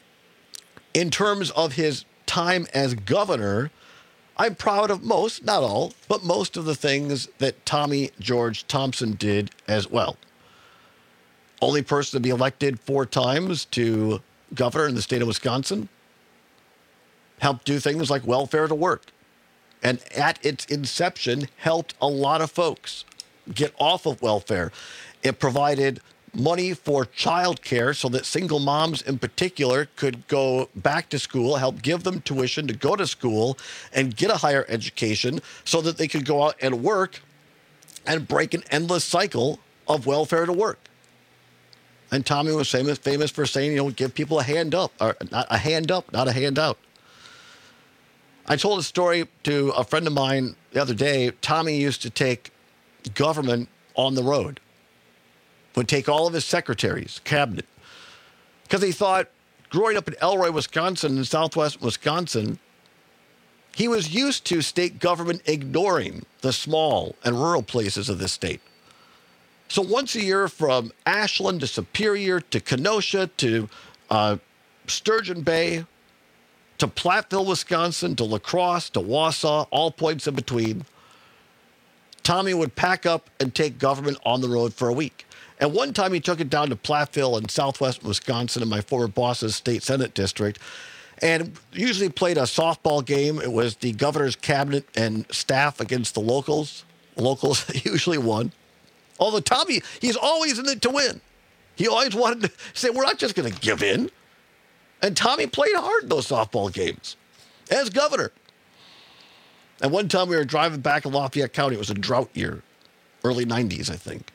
in terms of his time as governor, I'm proud of most, not all, but most of the things that Tommy George Thompson did as well. Only person to be elected four times to governor in the state of Wisconsin. Helped do things like welfare to work. And at its inception, helped a lot of folks get off of welfare. It provided money for child care so that single moms in particular could go back to school, help give them tuition to go to school and get a higher education so that they could go out and work and break an endless cycle of welfare to work. And Tommy was famous famous for saying, you know, give people a hand up, or not a hand up, not a handout. I told a story to a friend of mine the other day. Tommy used to take government on the road, would take all of his secretaries, cabinet, because he thought, growing up in Elroy, Wisconsin, in southwest Wisconsin, he was used to state government ignoring the small and rural places of this state. So once a year, from Ashland to Superior to Kenosha to uh, Sturgeon Bay to Platteville, Wisconsin to La Crosse to Wausau, all points in between, Tommy would pack up and take government on the road for a week. And one time he took it down to Platteville in southwest Wisconsin in my former boss's state senate district, and usually played a softball game. It was the governor's cabinet and staff against the locals. Locals usually won. Although Tommy, he's always in it to win. He always wanted to say, we're not just going to give in. And Tommy played hard in those softball games as governor. And one time we were driving back in Lafayette County. It was a drought year, early nineties, I think.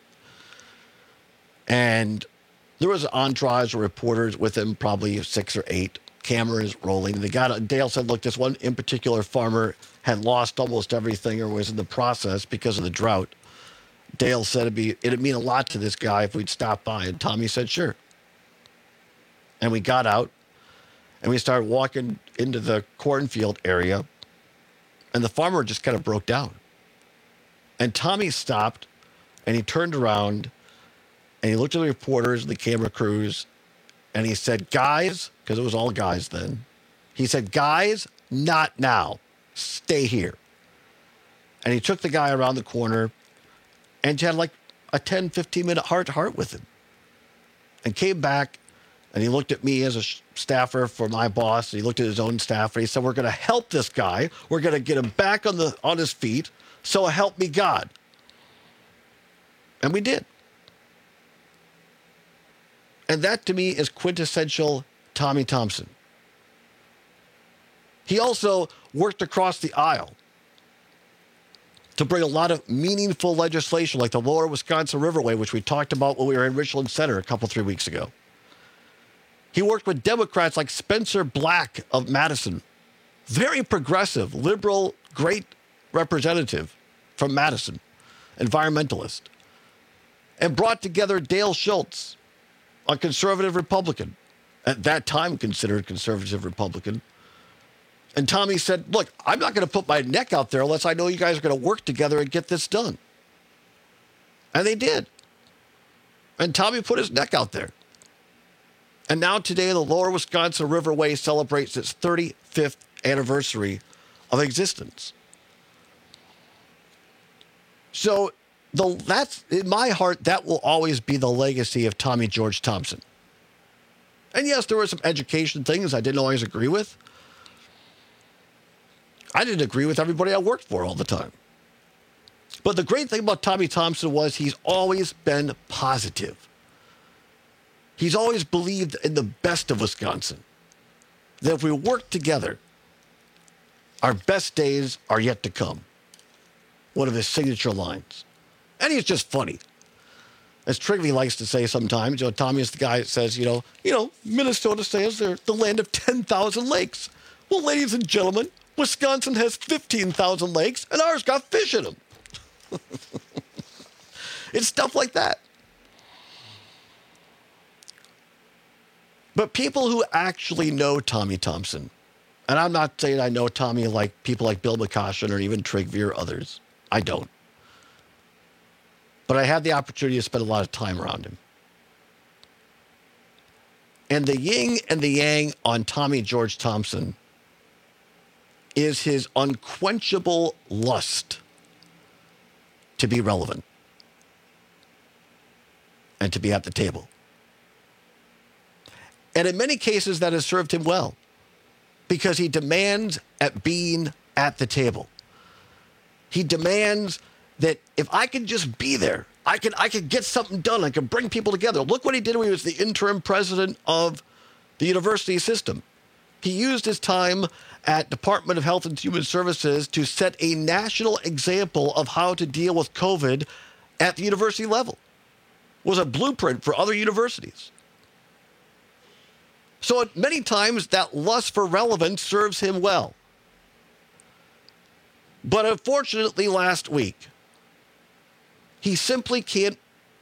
And there was an entourage of reporters with him, probably six or eight, cameras rolling. And they got, Dale said, look, this one in particular farmer had lost almost everything or was in the process because of the drought. Dale said it'd, be, it'd mean a lot to this guy if we'd stop by. And Tommy said, sure. And we got out and we started walking into the cornfield area. And the farmer just kind of broke down. And Tommy stopped and he turned around and he looked at the reporters and the camera crews and he said, guys, because it was all guys then. He said, guys, not now. Stay here. And he took the guy around the corner and had like a ten, fifteen minute heart to heart with him. And came back and he looked at me as a staffer for my boss. And he looked at his own staff and he said, we're going to help this guy. We're going to get him back on the on his feet. So help me God. And we did. And that to me is quintessential Tommy Thompson. He also worked across the aisle to bring a lot of meaningful legislation like the Lower Wisconsin Riverway, which we talked about when we were in Richland Center a couple, three weeks ago. He worked with Democrats like Spencer Black of Madison, very progressive, liberal, great representative from Madison, environmentalist, and brought together Dale Schultz, a conservative Republican, at that time considered conservative Republican. And Tommy said, look, I'm not going to put my neck out there unless I know you guys are going to work together and get this done. And they did. And Tommy put his neck out there. And now today, the Lower Wisconsin Riverway celebrates its thirty-fifth anniversary of existence. So the, that's, in my heart, that will always be the legacy of Tommy George Thompson. And yes, there were some education things I didn't always agree with. I didn't agree with everybody I worked for all the time. But the great thing about Tommy Thompson was he's always been positive. He's always believed in the best of Wisconsin. That if we work together, our best days are yet to come. One of his signature lines. And he's just funny. As Trigby likes to say sometimes, you know, Tommy is the guy that says, you know, you know, Minnesota says they're the land of ten thousand lakes. Well, ladies and gentlemen, Wisconsin has fifteen thousand lakes, and ours got fish in them. It's stuff like that. But people who actually know Tommy Thompson, and I'm not saying I know Tommy like people like Bill McCoshen or even Trigby or others. I don't. But I had the opportunity to spend a lot of time around him. And the yin and the yang on Tommy George Thompson is his unquenchable lust to be relevant and to be at the table. And in many cases, that has served him well because he demands at being at the table. He demands that if I can just be there, I can I can get something done. I can bring people together. Look what he did when he was the interim president of the university system. He used his time at Department of Health and Human Services to set a national example of how to deal with COVID at the university level. was a blueprint for other universities. So many times that lust for relevance serves him well. But unfortunately, last week, he simply can't,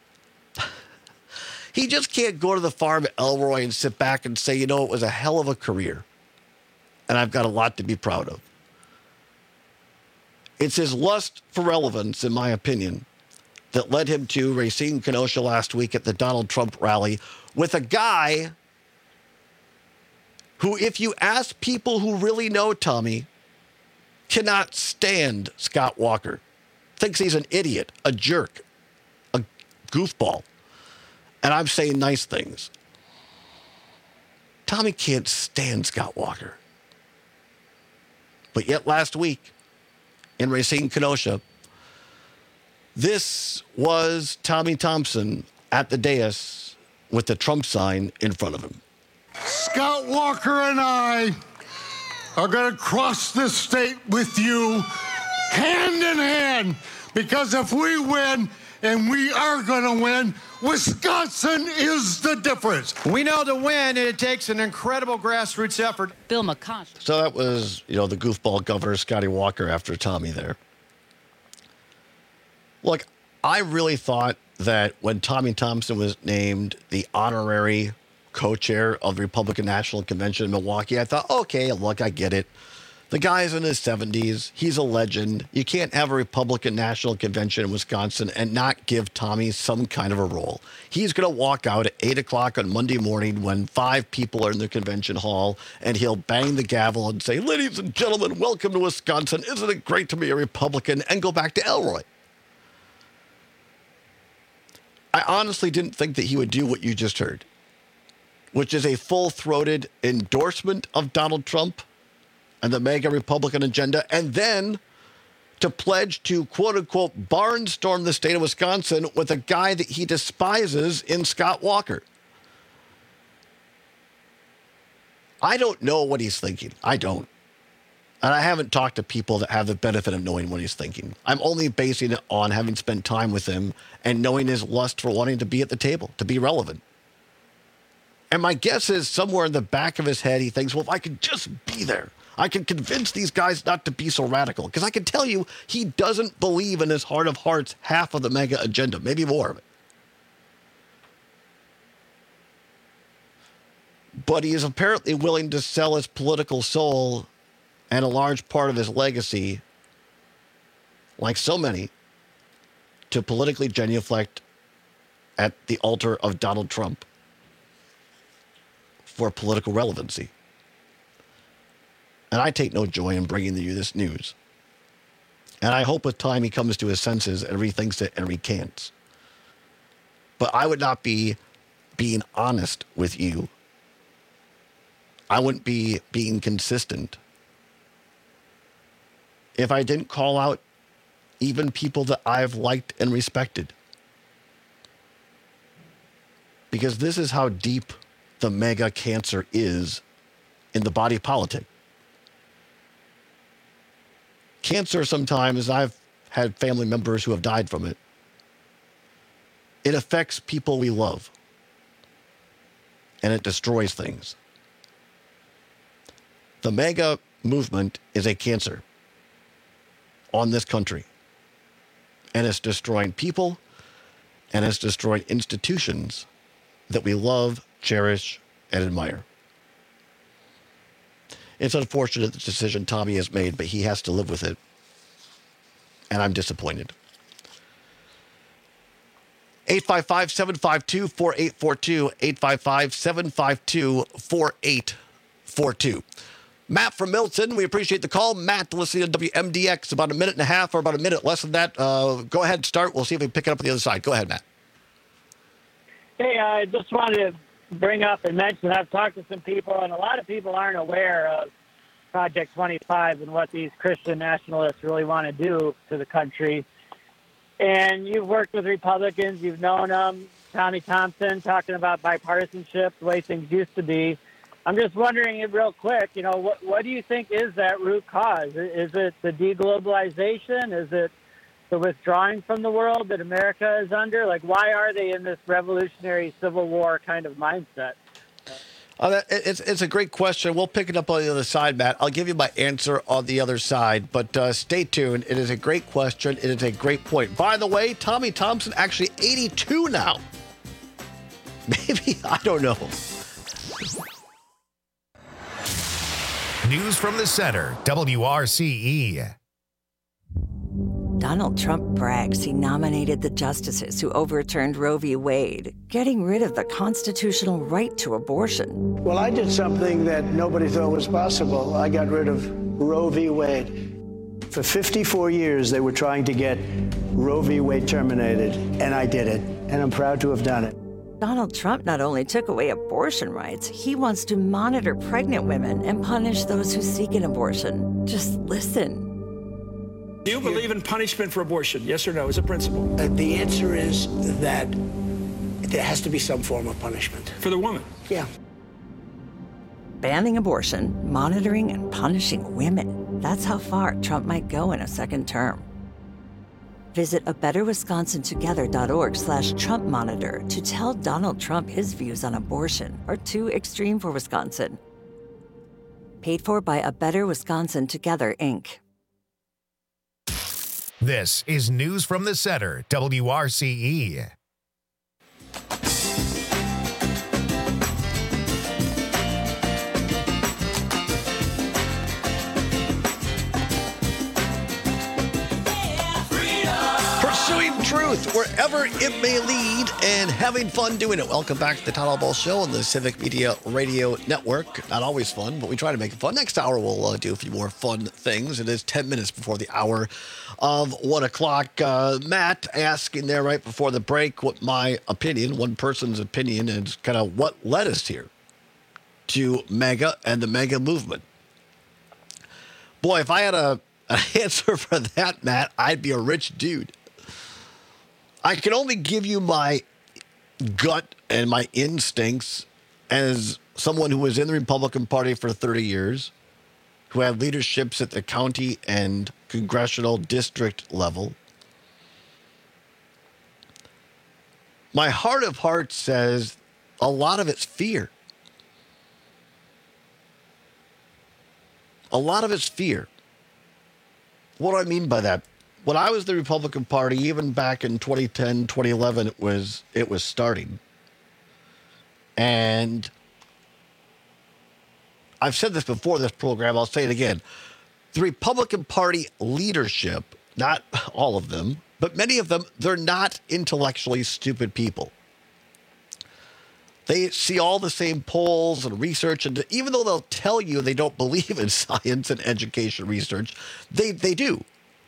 he just can't go to the farm at Elroy and sit back and say, you know, it was a hell of a career, and I've got a lot to be proud of. It's his lust for relevance, in my opinion, that led him to Racine Kenosha last week at the Donald Trump rally with a guy who, if you ask people who really know Tommy, cannot stand Scott Walker. Thinks he's an idiot, a jerk, a goofball. And I'm saying nice things. Tommy can't stand Scott Walker. But yet last week in Racine Kenosha, this was Tommy Thompson at the dais with the Trump sign in front of him. Scott Walker and I are going to cross this state with you hand in hand, because if we win, and we are going to win, Wisconsin is the difference. We know to win, it takes an incredible grassroots effort. Bill McConnell. So that was, you know, the goofball governor, Scotty Walker, after Tommy there. Look, I really thought that when Tommy Thompson was named the honorary co-chair of the Republican National Convention in Milwaukee, I thought, okay, look, I get it. The guy's in his seventies. He's a legend. You can't have a Republican National Convention in Wisconsin and not give Tommy some kind of a role. He's going to walk out at eight o'clock on Monday morning when five people are in the convention hall, and he'll bang the gavel and say, ladies and gentlemen, welcome to Wisconsin. Isn't it great to be a Republican? And go back to Elroy. I honestly didn't think that he would do what you just heard, which is a full-throated endorsement of Donald Trump and the MAGA Republican agenda, and then to pledge to, quote-unquote, barnstorm the state of Wisconsin with a guy that he despises in Scott Walker. I don't know what he's thinking. I don't. And I haven't talked to people that have the benefit of knowing what he's thinking. I'm only basing it on having spent time with him and knowing his lust for wanting to be at the table, to be relevant. And my guess is somewhere in the back of his head, he thinks, well, if I could just be there, I can convince these guys not to be so radical. Because I can tell you, he doesn't believe in his heart of hearts half of the MAGA agenda, maybe more of it. But he is apparently willing to sell his political soul and a large part of his legacy, like so many, to politically genuflect at the altar of Donald Trump for political relevancy. And I take no joy in bringing you this news. And I hope with time he comes to his senses and rethinks it and recants. But I would not be being honest with you. I wouldn't be being consistent if I didn't call out even people that I've liked and respected. Because this is how deep the MAGA cancer is in the body politic. Cancer, sometimes, I've had family members who have died from it. It affects people we love. And it destroys things. The MAGA movement is a cancer on this country. And it's destroying people, and it's destroying institutions that we love, cherish, and admire. It's unfortunate the decision Tommy has made, but he has to live with it. And I'm disappointed. eight five five, seven five two, four eight four two, eight five five, seven five two, four eight four two. Matt from Milton, we appreciate the call. Matt, listening to W M D X, about a minute and a half or about a minute less than that. Uh, go ahead and start. We'll see if we can pick it up on the other side. Go ahead, Matt. Hey, I just wanted to bring up and mention I've talked to some people, and a lot of people aren't aware of Project twenty-five and what these Christian nationalists really want to do to the country. And you've worked with Republicans, you've known them, Tommy Thompson talking about bipartisanship, the way things used to be. I'm just wondering, real quick, you know, what, what do you think is that root cause? Is it the deglobalization? Is it the withdrawing from the world that America is under? Like, why are they in this revolutionary Civil War kind of mindset? Uh, that- it's it's a great question. We'll pick it up on the other side, Matt. I'll give you my answer on the other side, but uh, stay tuned. It is a great question. It is a great point. By the way, Tommy Thompson actually eighty-two now. Maybe, I don't know. News from the center, W R C E. Donald Trump brags he nominated the justices who overturned Roe v. Wade, getting rid of the constitutional right to abortion. Well, I did something that nobody thought was possible. I got rid of Roe v. Wade. For fifty-four years, they were trying to get Roe v. Wade terminated, and I did it, and I'm proud to have done it. Donald Trump not only took away abortion rights, he wants to monitor pregnant women and punish those who seek an abortion. Just listen. Do you believe in punishment for abortion? Yes or no, as a principle? Uh, the answer is that there has to be some form of punishment. For the woman? Yeah. Banning abortion, monitoring and punishing women. That's how far Trump might go in a second term. Visit a better wisconsin together dot org slash Trump monitor to tell Donald Trump his views on abortion are too extreme for Wisconsin. Paid for by A Better Wisconsin Together, Incorporated. This is News from the Center, W R C E. Pursuing truth wherever it may lead and having fun doing it. Welcome back to the Todd Ball Show on the Civic Media Radio Network. Not always fun, but we try to make it fun. Next hour, we'll uh, do a few more fun things. It is ten minutes before the hour of one o'clock. Uh, Matt asking there right before the break what my opinion, one person's opinion, is kind of what led us here to MAGA and the MAGA movement. Boy, if I had a, an answer for that, Matt, I'd be a rich dude. I can only give you my gut and my instincts as someone who was in the Republican Party for thirty years, who had leaderships at the county and congressional district level. My heart of hearts says a lot of it's fear. A lot of it's fear. What do I mean by that? When I was the Republican Party, even back in twenty ten, twenty eleven, it was it was starting. And I've said this before this program, I'll say it again. The Republican Party leadership, not all of them, but many of them, they're not intellectually stupid people. They see all the same polls and research, and even though they'll tell you they don't believe in science and education research, they, they do.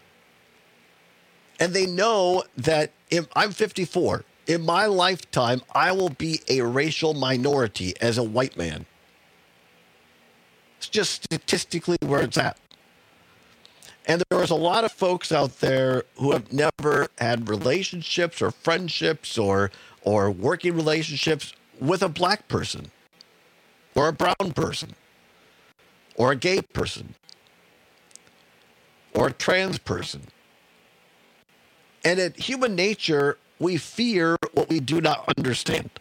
And they know that if I'm fifty-four. In my lifetime, I will be a racial minority as a white man. It's just statistically where it's at. And there's a lot of folks out there who have never had relationships or friendships or or working relationships with a black person or a brown person or a gay person or a trans person. And in human nature, we fear what we do not understand.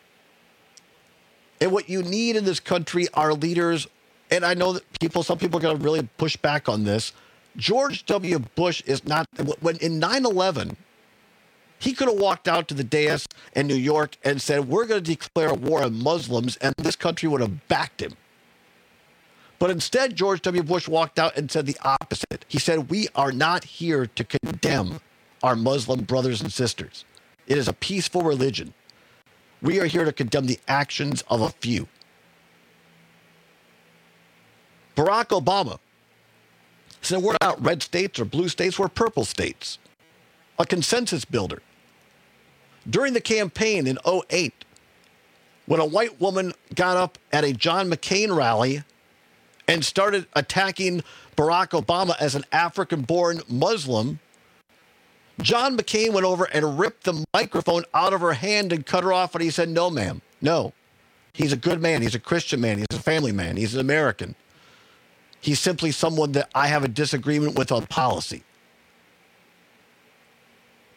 And what you need in this country are leaders, and I know that people, some people are going to really push back on this. George W. Bush is not, when in nine eleven, he could have walked out to the dais in New York and said, we're going to declare a war on Muslims, and this country would have backed him. But instead, George W. Bush walked out and said the opposite. He said, we are not here to condemn our Muslim brothers and sisters. It is a peaceful religion. We are here to condemn the actions of a few. Barack Obama said we're not red states or blue states, we're purple states. A consensus builder. During the campaign in oh eight, when a white woman got up at a John McCain rally and started attacking Barack Obama as an African-born Muslim, John McCain went over and ripped the microphone out of her hand and cut her off, and he said, no, ma'am, no. He's a good man. He's a Christian man. He's a family man. He's an American. He's simply someone that I have a disagreement with on policy.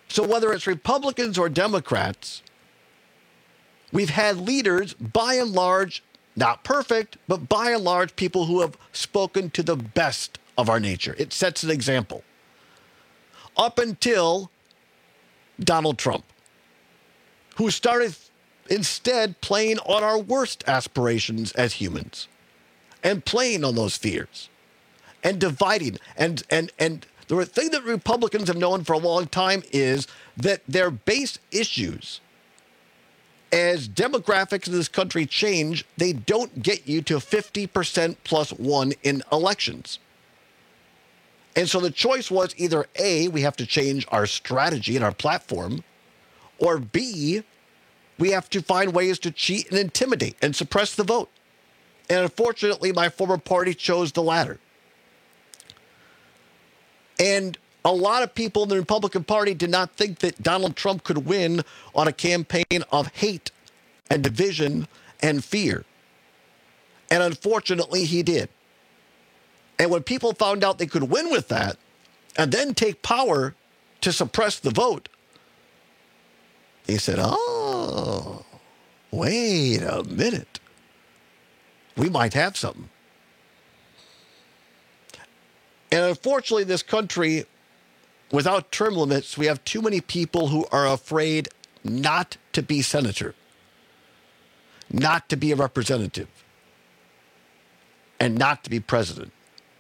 So whether it's Republicans or Democrats, we've had leaders, by and large, not perfect, but by and large, people who have spoken to the best of our nature. It sets an example. Up until Donald Trump, who started instead playing on our worst aspirations as humans and playing on those fears and dividing. And, and, and the thing that Republicans have known for a long time is that their base issues, as demographics in this country change, they don't get you to fifty percent plus one in elections. And so the choice was either A, we have to change our strategy and our platform, or B, we have to find ways to cheat and intimidate and suppress the vote. And unfortunately, my former party chose the latter. And a lot of people in the Republican Party did not think that Donald Trump could win on a campaign of hate and division and fear. And unfortunately, he did. And when people found out they could win with that and then take power to suppress the vote, they said, oh, wait a minute. We might have something. And unfortunately, this country, without term limits, we have too many people who are afraid not to be senator, not to be a representative, and not to be president.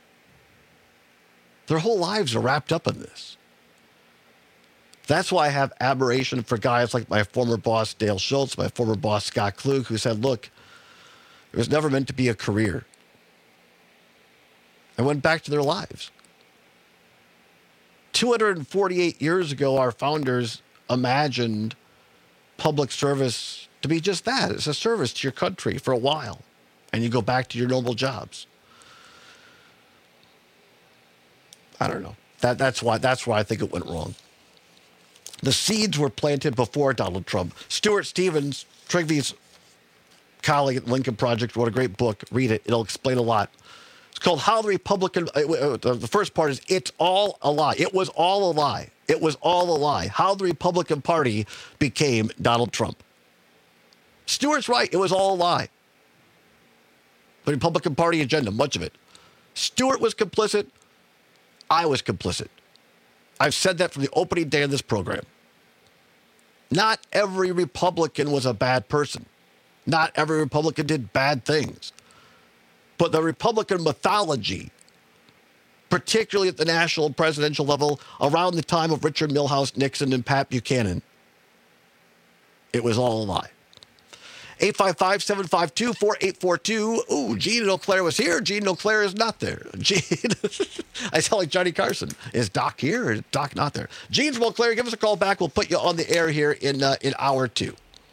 Their whole lives are wrapped up in this. That's why I have admiration for guys like my former boss, Dale Schultz, my former boss, Scott Klug, who said, look, it was never meant to be a career. And went back to their lives. two hundred forty-eight years ago, our founders imagined public service to be just that. It's a service to your country for a while. And you go back to your normal jobs. I don't know. That, that's why that's why I think it went wrong. The seeds were planted before Donald Trump. Stuart Stevens, Trigvy's colleague at Lincoln Project, wrote a great book. Read it. It'll explain a lot. It's called How the Republican... Uh, the first part is, it's all a lie. It was all a lie. It was all a lie. How the Republican Party became Donald Trump. Stuart's right. It was all a lie. The Republican Party agenda, much of it. Stuart was complicit. I was complicit. I've said that from the opening day of this program. Not every Republican was a bad person. Not every Republican did bad things. But the Republican mythology, particularly at the national and presidential level, around the time of Richard Milhous, Nixon, and Pat Buchanan, it was all a lie. eight five five, seven five two, four eight four two. Ooh, Gene and Eau Claire was here. Gene and Eau Claire is not there. Gene, I sound like Johnny Carson. Is Doc here or is Doc not there? Gene from Eau Claire, give us a call back. We'll put you on the air here in uh, in hour two.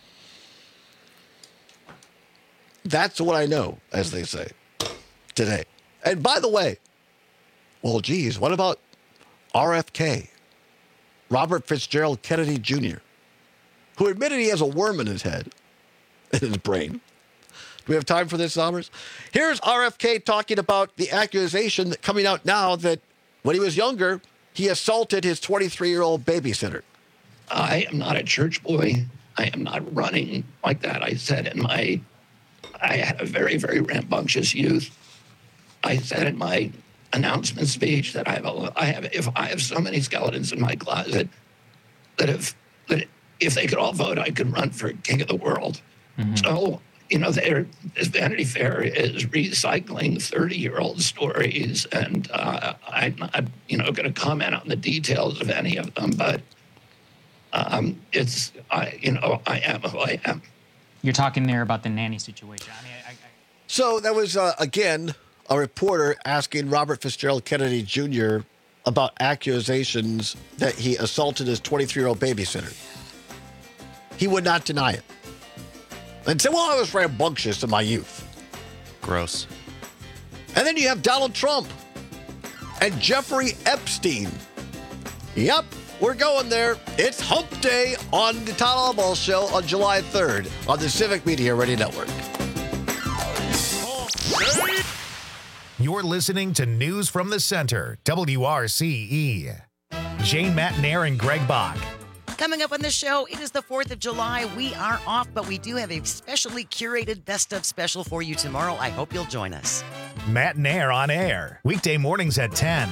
That's what I know, as they say, today. And by the way, well, geez, what about R F K, Robert Fitzgerald Kennedy Junior, who admitted he has a worm in his head, in his brain. Do we have time for this, Sommers? Here's R F K talking about the accusation that coming out now that when he was younger, he assaulted his twenty-three-year-old babysitter. I am not a church boy. I am not running like that. I said in my, I had a very, very rambunctious youth. I said in my announcement speech that I have, a, I have, if I have so many skeletons in my closet that if, that if they could all vote, I could run for king of the world. Mm-hmm. So, you know, this Vanity Fair is recycling thirty-year-old stories, and uh, I'm not, you know, going to comment on the details of any of them, but um, it's, I, you know, I am who I am. You're talking there about the nanny situation. I mean, I, I... So that was, uh, again, a reporter asking Robert Fitzgerald Kennedy Junior about accusations that he assaulted his twenty-three-year-old babysitter. He would not deny it. And say, well, I was rambunctious in my youth. Gross. And then you have Donald Trump and Jeffrey Epstein. Yep, we're going there. It's Hump Day on the Todd Albaugh Show on July third on the Civic Media Radio Network. You're listening to News from the Center, W R C E. Jane Matnair and Greg Bach. Coming up on the show, it is the fourth of July. We are off, but we do have a specially curated best of special for you tomorrow. I hope you'll join us. Matt and Air on air, weekday mornings at ten.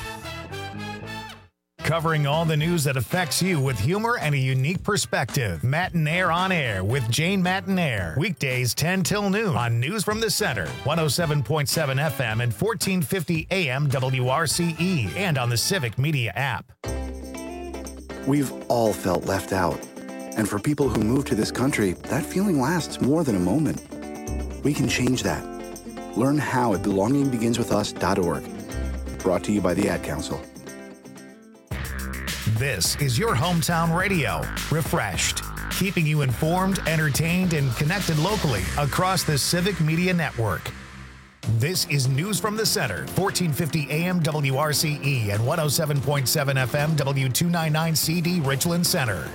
Covering all the news that affects you with humor and a unique perspective. Matt and Air on air with Jane Matt and Air. Weekdays ten till noon on News from the Center, one oh seven point seven F M and fourteen fifty A M W R C E, and on the Civic Media app. We've all felt left out. And for people who move to this country, that feeling lasts more than a moment. We can change that. Learn how at belonging begins with us dot org. Brought to you by the Ad Council. This is your hometown radio, refreshed, keeping you informed, entertained, and connected locally across the Civic Media Network. This is News from the Center, fourteen fifty A M W R C E and one oh seven point seven F M W two ninety-nine C D Richland Center.